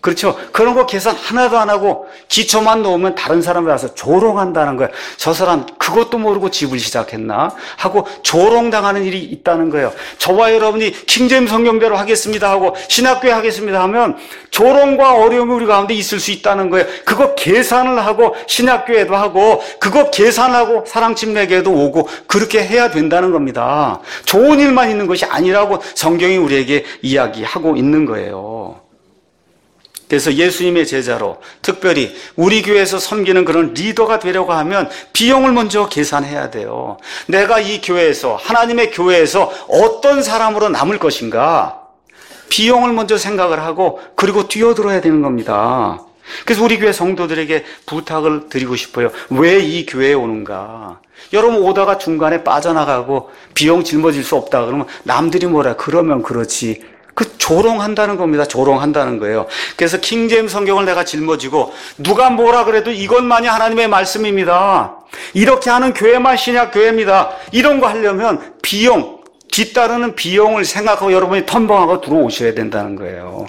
그렇죠? 그런 거 계산 하나도 안 하고 기초만 놓으면 다른 사람이 와서 조롱한다는 거예요. 저 사람 그것도 모르고 집을 시작했나? 하고 조롱당하는 일이 있다는 거예요. 저와 여러분이 킹제임스 성경대로 하겠습니다 하고 신학교에 하겠습니다 하면 조롱과 어려움이 우리 가운데 있을 수 있다는 거예요. 그거 계산을 하고 신학교에도 하고 그거 계산하고 사랑침례교에도 오고 그렇게 해야 된다는 겁니다. 좋은 일만 있는 것이 아니라고 성경이 우리에게 이야기하고 있는 거예요. 그래서 예수님의 제자로 특별히 우리 교회에서 섬기는 그런 리더가 되려고 하면 비용을 먼저 계산해야 돼요. 내가 이 교회에서 하나님의 교회에서 어떤 사람으로 남을 것인가 비용을 먼저 생각을 하고 그리고 뛰어들어야 되는 겁니다. 그래서 우리 교회 성도들에게 부탁을 드리고 싶어요. 왜 이 교회에 오는가? 여러분 오다가 중간에 빠져나가고 비용 짊어질 수 없다 그러면 남들이 뭐라 그러면 그렇지. 그 조롱한다는 겁니다. 조롱한다는 거예요. 그래서 킹제임스 성경을 내가 짊어지고 누가 뭐라 그래도 이것만이 하나님의 말씀입니다. 이렇게 하는 교회만 신약 교회입니다. 이런 거 하려면 비용, 뒤따르는 비용을 생각하고 여러분이 텀벙하고 들어오셔야 된다는 거예요.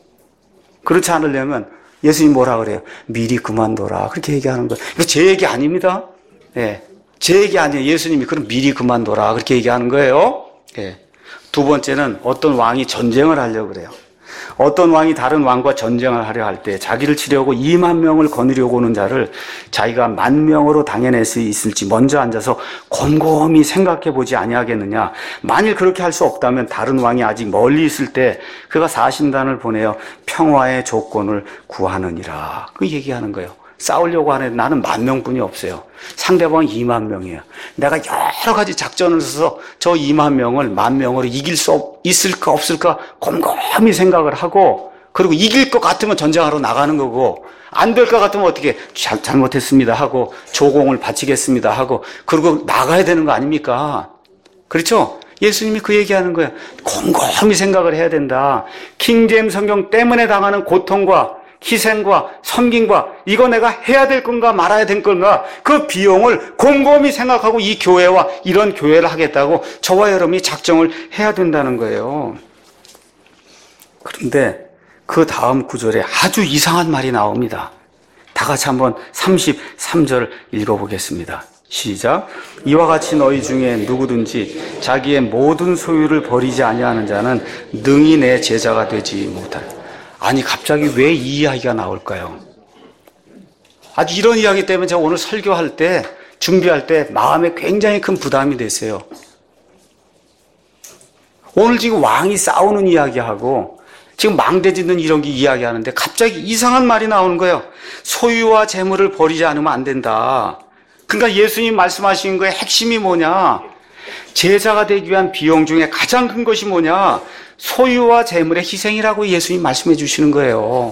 그렇지 않으려면 예수님 뭐라 그래요? 미리 그만둬라. 그렇게 얘기하는 거예요. 이거 제 얘기 아닙니다. 예. 제 얘기 아니에요. 예수님이 그럼 미리 그만둬라. 그렇게 얘기하는 거예요. 예. 두 번째는 어떤 왕이 전쟁을 하려고 그래요. 어떤 왕이 다른 왕과 전쟁을 하려 할 때 자기를 치려고 2만 명을 거느려고 오는 자를 자기가 10,000명으로 당해낼 수 있을지 먼저 앉아서 곰곰이 생각해 보지 아니하겠느냐. 만일 그렇게 할 수 없다면 다른 왕이 아직 멀리 있을 때 그가 사신단을 보내어 평화의 조건을 구하느니라. 그 얘기하는 거예요. 싸우려고 하는데 나는 10,000명뿐이 없어요. 상대방은 2만 명이에요. 내가 여러 가지 작전을 써서 저 2만 명을 10,000명으로 이길 수 있을까 없을까 곰곰이 생각을 하고 그리고 이길 것 같으면 전쟁하러 나가는 거고 안 될 것 같으면 어떻게 잘못했습니다 하고 조공을 바치겠습니다 하고 그리고 나가야 되는 거 아닙니까? 그렇죠? 예수님이 그 얘기하는 거예요. 곰곰이 생각을 해야 된다. 킹제임스 성경 때문에 당하는 고통과 희생과 섬김과 이거 내가 해야 될 건가 말아야 될 건가 그 비용을 곰곰이 생각하고 이 교회와 이런 교회를 하겠다고 저와 여러분이 작정을 해야 된다는 거예요. 그런데 그 다음 구절에 아주 이상한 말이 나옵니다. 다 같이 한번 33절 읽어보겠습니다. 시작. 이와 같이 너희 중에 누구든지 자기의 모든 소유를 버리지 아니하는 자는 능히 내 제자가 되지 못하리라. 아니 갑자기 왜 이 이야기가 나올까요? 아주 이런 이야기 때문에 제가 오늘 설교할 때 준비할 때 마음에 굉장히 큰 부담이 됐어요. 오늘 지금 왕이 싸우는 이야기하고 지금 망대 짓는 이런 게 이야기하는데 갑자기 이상한 말이 나오는 거예요. 소유와 재물을 버리지 않으면 안 된다. 그러니까 예수님 말씀하신 거의 핵심이 뭐냐? 제자가 되기 위한 비용 중에 가장 큰 것이 뭐냐? 소유와 재물의 희생이라고 예수님 말씀해 주시는 거예요.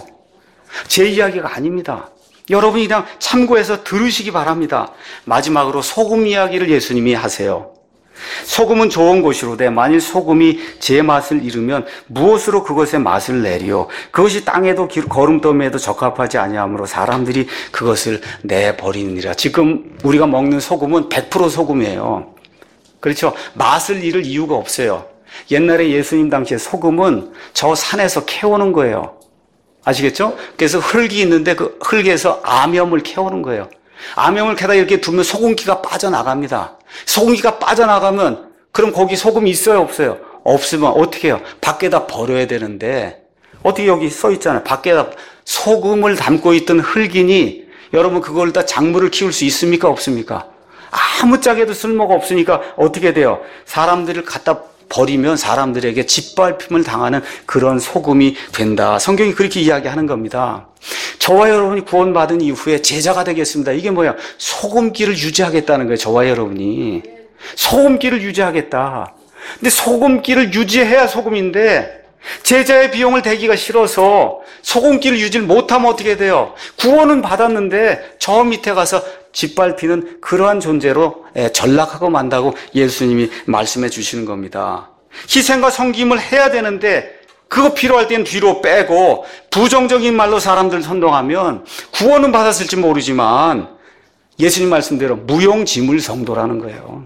제 이야기가 아닙니다. 여러분이 그냥 참고해서 들으시기 바랍니다. 마지막으로 소금 이야기를 예수님이 하세요. 소금은 좋은 것이로되 만일 소금이 제 맛을 잃으면 무엇으로 그것의 맛을 내리요? 그것이 땅에도 거름더미에도 적합하지 아니하므로 사람들이 그것을 내버리느니라. 지금 우리가 먹는 소금은 100% 소금이에요. 그렇죠? 맛을 잃을 이유가 없어요. 옛날에 예수님 당시에 소금은 저 산에서 캐오는 거예요. 아시겠죠? 그래서 흙이 있는데 그 흙에서 암염을 캐오는 거예요. 암염을 캐다 이렇게 두면 소금기가 빠져나갑니다. 소금기가 빠져나가면 그럼 거기 소금이 있어요 없어요? 없으면 어떻게 해요? 밖에다 버려야 되는데 어떻게 여기 써 있잖아요. 밖에다 소금을 담고 있던 흙이니 여러분 그걸 다 작물을 키울 수 있습니까 없습니까? 아무짝에도 쓸모가 없으니까 어떻게 돼요? 사람들을 갖다 버리면 사람들에게 짓밟힘을 당하는 그런 소금이 된다. 성경이 그렇게 이야기하는 겁니다. 저와 여러분이 구원받은 이후에 제자가 되겠습니다. 이게 뭐야? 소금기를 유지하겠다는 거예요. 저와 여러분이. 소금기를 유지하겠다. 근데 소금기를 유지해야 소금인데 제자의 비용을 대기가 싫어서 소금기를 유지를 못하면 어떻게 돼요? 구원은 받았는데 저 밑에 가서 짓밟히는 그러한 존재로 전락하고 만다고 예수님이 말씀해 주시는 겁니다. 희생과 섬김을 해야 되는데 그거 필요할 때는 뒤로 빼고 부정적인 말로 사람들 선동하면 구원은 받았을지 모르지만 예수님 말씀대로 무용지물 성도라는 거예요.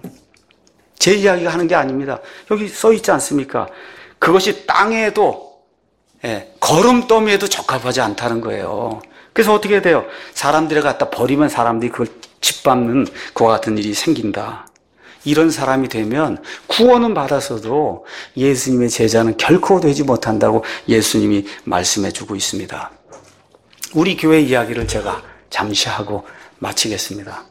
제 이야기가 하는 게 아닙니다. 여기 써 있지 않습니까? 그것이 땅에도 걸음더미에도 적합하지 않다는 거예요. 그래서 어떻게 돼요? 사람들이 갖다 버리면 사람들이 그걸 짓밟는 그와 같은 일이 생긴다. 이런 사람이 되면 구원은 받았어도 예수님의 제자는 결코 되지 못한다고 예수님이 말씀해 주고 있습니다. 우리 교회 이야기를 제가 잠시 하고 마치겠습니다.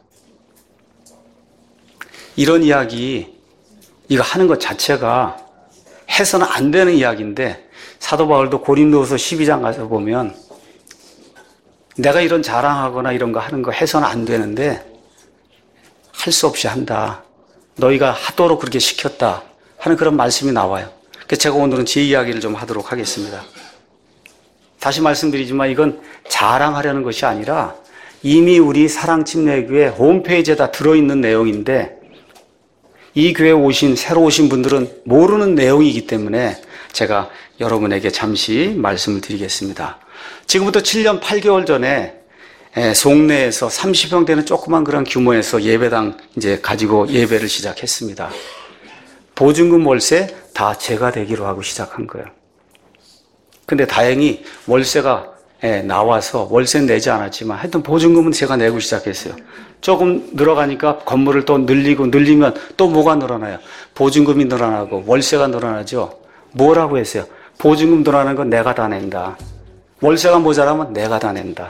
이런 이야기, 이거 하는 것 자체가 해서는 안 되는 이야기인데 사도 바울도 고린도후서 12장 가서 보면 내가 이런 자랑하거나 이런 거 하는 거 해서는 안 되는데 할 수 없이 한다. 너희가 하도록 그렇게 시켰다 하는 그런 말씀이 나와요. 그래서 제가 오늘은 제 이야기를 좀 하도록 하겠습니다. 다시 말씀드리지만 이건 자랑하려는 것이 아니라 이미 우리 사랑침례교회 홈페이지에 다 들어있는 내용인데 이 교회에 오신 새로 오신 분들은 모르는 내용이기 때문에 제가 여러분에게 잠시 말씀을 드리겠습니다. 지금부터 7년 8개월 전에 송내에서 30명 되는 조그만 그런 규모에서 예배당 이제 가지고 예배를 시작했습니다. 보증금 월세 다 제가 되기로 하고 시작한 거예요. 근데 다행히 월세가 나와서 월세는 내지 않았지만 하여튼 보증금은 제가 내고 시작했어요. 조금 늘어가니까 건물을 또 늘리면 또 뭐가 늘어나요? 보증금이 늘어나고 월세가 늘어나죠. 뭐라고 했어요? 보증금 늘어나는 건 내가 다 낸다. 월세가 모자라면 내가 다 낸다.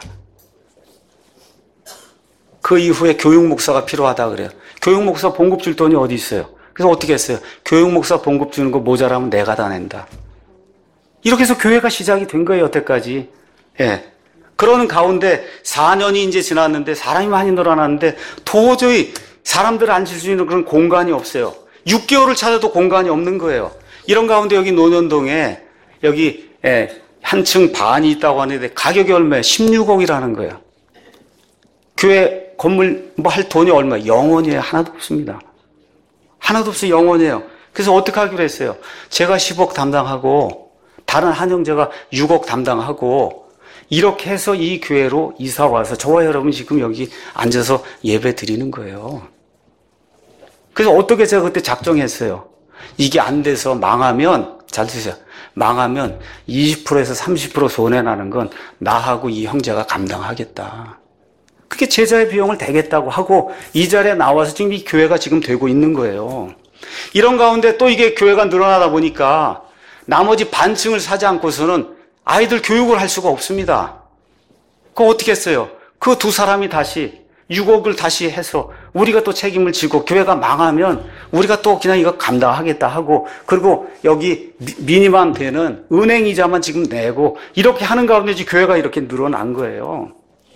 그 이후에 교육목사가 필요하다 그래요. 교육목사 봉급 줄 돈이 어디 있어요? 그래서 어떻게 했어요? 교육목사 봉급 주는 거 모자라면 내가 다 낸다. 이렇게 해서 교회가 시작이 된 거예요, 여태까지. 그러는 가운데 4년이 이제 지났는데 사람이 많이 늘어났는데 도저히 사람들을 앉힐 수 있는 그런 공간이 없어요. 6개월을 찾아도 공간이 없는 거예요. 이런 가운데 여기 논현동에 여기 한층 반이 있다고 하는데 가격이 얼마예요? 16억이라는 거예요. 교회 건물 뭐 할 돈이 얼마예요? 0원이에요. 하나도 없습니다. 하나도 없어요. 0원이에요. 그래서 어떻게 하기로 했어요? 제가 10억 담당하고 다른 한 형제가 6억 담당하고 이렇게 해서 이 교회로 이사 와서 저와 여러분 지금 여기 앉아서 예배 드리는 거예요. 그래서 어떻게 제가 그때 작정했어요? 이게 안 돼서 망하면, 잘 드세요. 망하면 20%에서 30% 손해나는 건 나하고 이 형제가 감당하겠다. 그게 제자의 비용을 대겠다고 하고 이 자리에 나와서 지금 이 교회가 지금 되고 있는 거예요. 이런 가운데 또 이게 교회가 늘어나다 보니까 나머지 반층을 사지 않고서는 아이들 교육을 할 수가 없습니다. 그거 어떻게 했어요? 그 두 사람이 다시 6억을 다시 해서 우리가 또 책임을 지고 교회가 망하면 우리가 또 그냥 이거 감당하겠다 하고 그리고 여기 미니멈 되는 은행 이자만 지금 내고 이렇게 하는 가운데 교회가 이렇게 늘어난 거예요.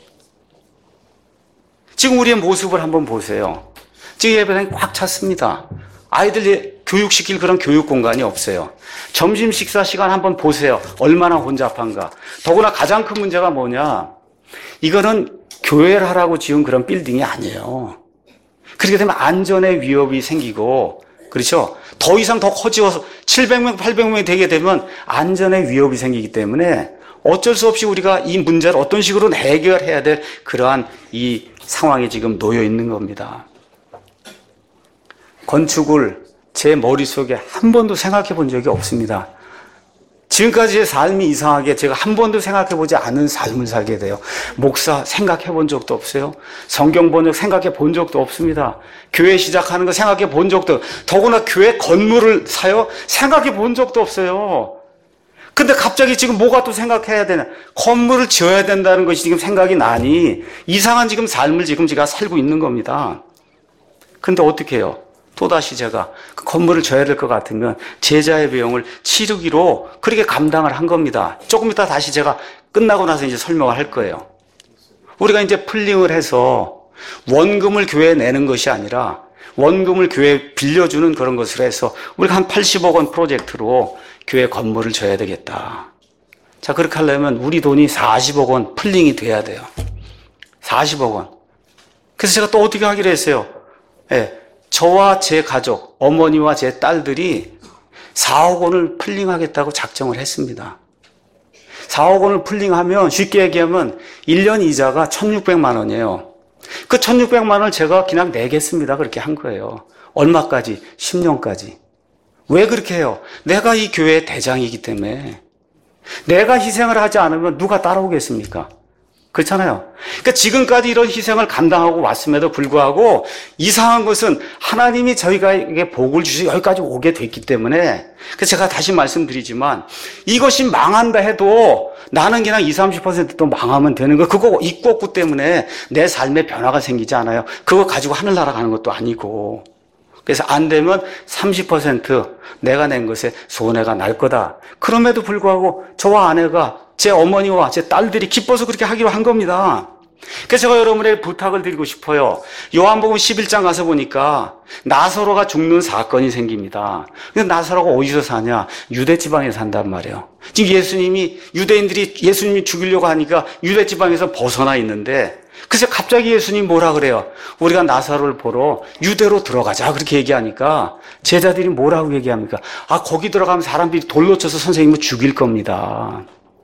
지금 우리의 모습을 한번 보세요. 지금 예배당이 꽉 찼습니다. 아이들 교육시킬 그런 교육 공간이 없어요. 점심 식사 시간 한번 보세요. 얼마나 혼잡한가. 더구나 가장 큰 문제가 뭐냐. 이거는 교회를 하라고 지은 그런 빌딩이 아니에요. 그렇게 되면 안전에 위협이 생기고, 그렇죠? 더 이상 더 커지어서 700명, 800명이 되게 되면 안전에 위협이 생기기 때문에 어쩔 수 없이 우리가 이 문제를 어떤 식으로 해결해야 될 그러한 이 상황에 지금 놓여 있는 겁니다. 건축을 제 머릿속에 한 번도 생각해 본 적이 없습니다. 지금까지의 삶이 이상하게 제가 한 번도 생각해 보지 않은 삶을 살게 돼요. 목사 생각해 본 적도 없어요. 성경 번역 생각해 본 적도 없습니다. 교회 시작하는 거 생각해 본 적도, 더구나 교회 건물을 사요? 생각해 본 적도 없어요. 근데 갑자기 지금 뭐가 또 생각해야 되나? 건물을 지어야 된다는 것이 지금 생각이 나니 이상한 지금 삶을 지금 제가 살고 있는 겁니다. 근데 어떻게 해요? 또다시 제가 그 건물을 져야 될 것 같으면 제자의 비용을 치르기로 그렇게 감당을 한 겁니다. 조금 이따 다시 제가 끝나고 나서 이제 설명을 할 거예요. 우리가 이제 풀링을 해서 원금을 교회에 내는 것이 아니라 원금을 교회에 빌려주는 그런 것을 해서 우리가 한 80억 원 프로젝트로 교회 건물을 져야 되겠다. 자, 그렇게 하려면 우리 돈이 40억 원 풀링이 돼야 돼요. 40억 원. 그래서 제가 또 어떻게 하기로 했어요? 저와 제 가족, 어머니와 제 딸들이 4억 원을 풀링하겠다고 작정을 했습니다. 4억 원을 풀링하면 쉽게 얘기하면 1년 이자가 1,600만 원이에요. 그 1,600만 원을 제가 그냥 내겠습니다. 그렇게 한 거예요. 얼마까지? 10년까지. 왜 그렇게 해요? 내가 이 교회의 대장이기 때문에. 내가 희생을 하지 않으면 누가 따라오겠습니까? 그렇잖아요. 그러니까 지금까지 이런 희생을 감당하고 왔음에도 불구하고 이상한 것은 하나님이 저희에게 복을 주셔서 여기까지 오게 됐기 때문에, 그래서 제가 다시 말씀드리지만 이것이 망한다 해도 나는 그냥 20-30%도 망하면 되는 거, 그거 있고 없고 때문에 내 삶에 변화가 생기지 않아요. 그거 가지고 하늘나라 가는 것도 아니고. 그래서 안 되면 30% 내가 낸 것에 손해가 날 거다. 그럼에도 불구하고 저와 아내가, 제 어머니와 제 딸들이 기뻐서 그렇게 하기로 한 겁니다. 그래서 제가 여러분에게 부탁을 드리고 싶어요. 요한복음 11장 가서 보니까 나사로가 죽는 사건이 생깁니다. 근데 나사로가 어디서 사냐? 유대 지방에 산단 말이에요. 지금 유대인들이 예수님이 죽이려고 하니까 유대 지방에서 벗어나 있는데, 그래서 갑자기 예수님 뭐라 그래요? 우리가 나사로를 보러 유대로 들어가자, 그렇게 얘기하니까 제자들이 뭐라고 얘기합니까? 거기 들어가면 사람들이 돌로 쳐서 선생님을 죽일 겁니다.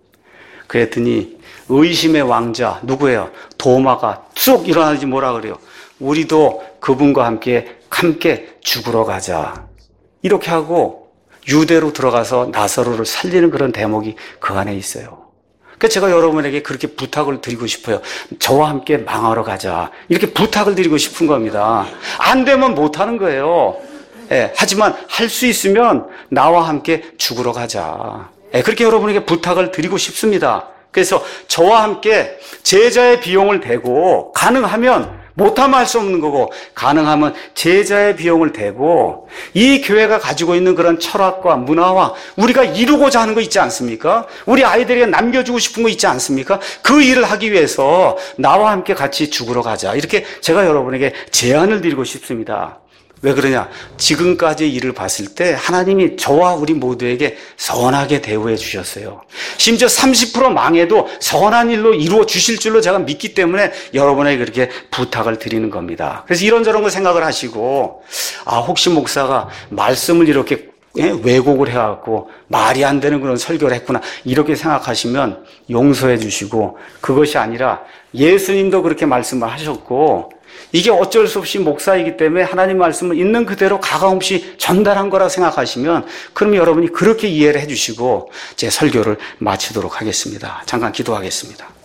그랬더니 의심의 왕자 누구예요? 도마가 쑥 일어나지 뭐라 그래요? 우리도 그분과 함께 죽으러 가자. 이렇게 하고 유대로 들어가서 나사로를 살리는 그런 대목이 그 안에 있어요. 그래서 제가 여러분에게 그렇게 부탁을 드리고 싶어요. 저와 함께 망하러 가자. 이렇게 부탁을 드리고 싶은 겁니다. 안 되면 못 하는 거예요. 하지만 할 수 있으면 나와 함께 죽으러 가자. 그렇게 여러분에게 부탁을 드리고 싶습니다. 그래서 저와 함께 제자의 비용을 대고, 가능하면, 못하면 할 수 없는 거고, 가능하면 제자의 비용을 대고, 이 교회가 가지고 있는 그런 철학과 문화와 우리가 이루고자 하는 거 있지 않습니까? 우리 아이들에게 남겨주고 싶은 거 있지 않습니까? 그 일을 하기 위해서 나와 함께 같이 죽으러 가자. 이렇게 제가 여러분에게 제안을 드리고 싶습니다. 왜 그러냐? 지금까지 일을 봤을 때 하나님이 저와 우리 모두에게 선하게 대우해 주셨어요. 심지어 30% 망해도 선한 일로 이루어 주실 줄로 제가 믿기 때문에 여러분에게 그렇게 부탁을 드리는 겁니다. 그래서 이런저런 걸 생각을 하시고, 혹시 목사가 말씀을 이렇게 왜곡을 해갖고 말이 안 되는 그런 설교를 했구나, 이렇게 생각하시면 용서해 주시고, 그것이 아니라 예수님도 그렇게 말씀을 하셨고, 이게 어쩔 수 없이 목사이기 때문에 하나님 말씀을 있는 그대로 가감없이 전달한 거라고 생각하시면, 그럼 여러분이 그렇게 이해를 해주시고 제 설교를 마치도록 하겠습니다. 잠깐 기도하겠습니다.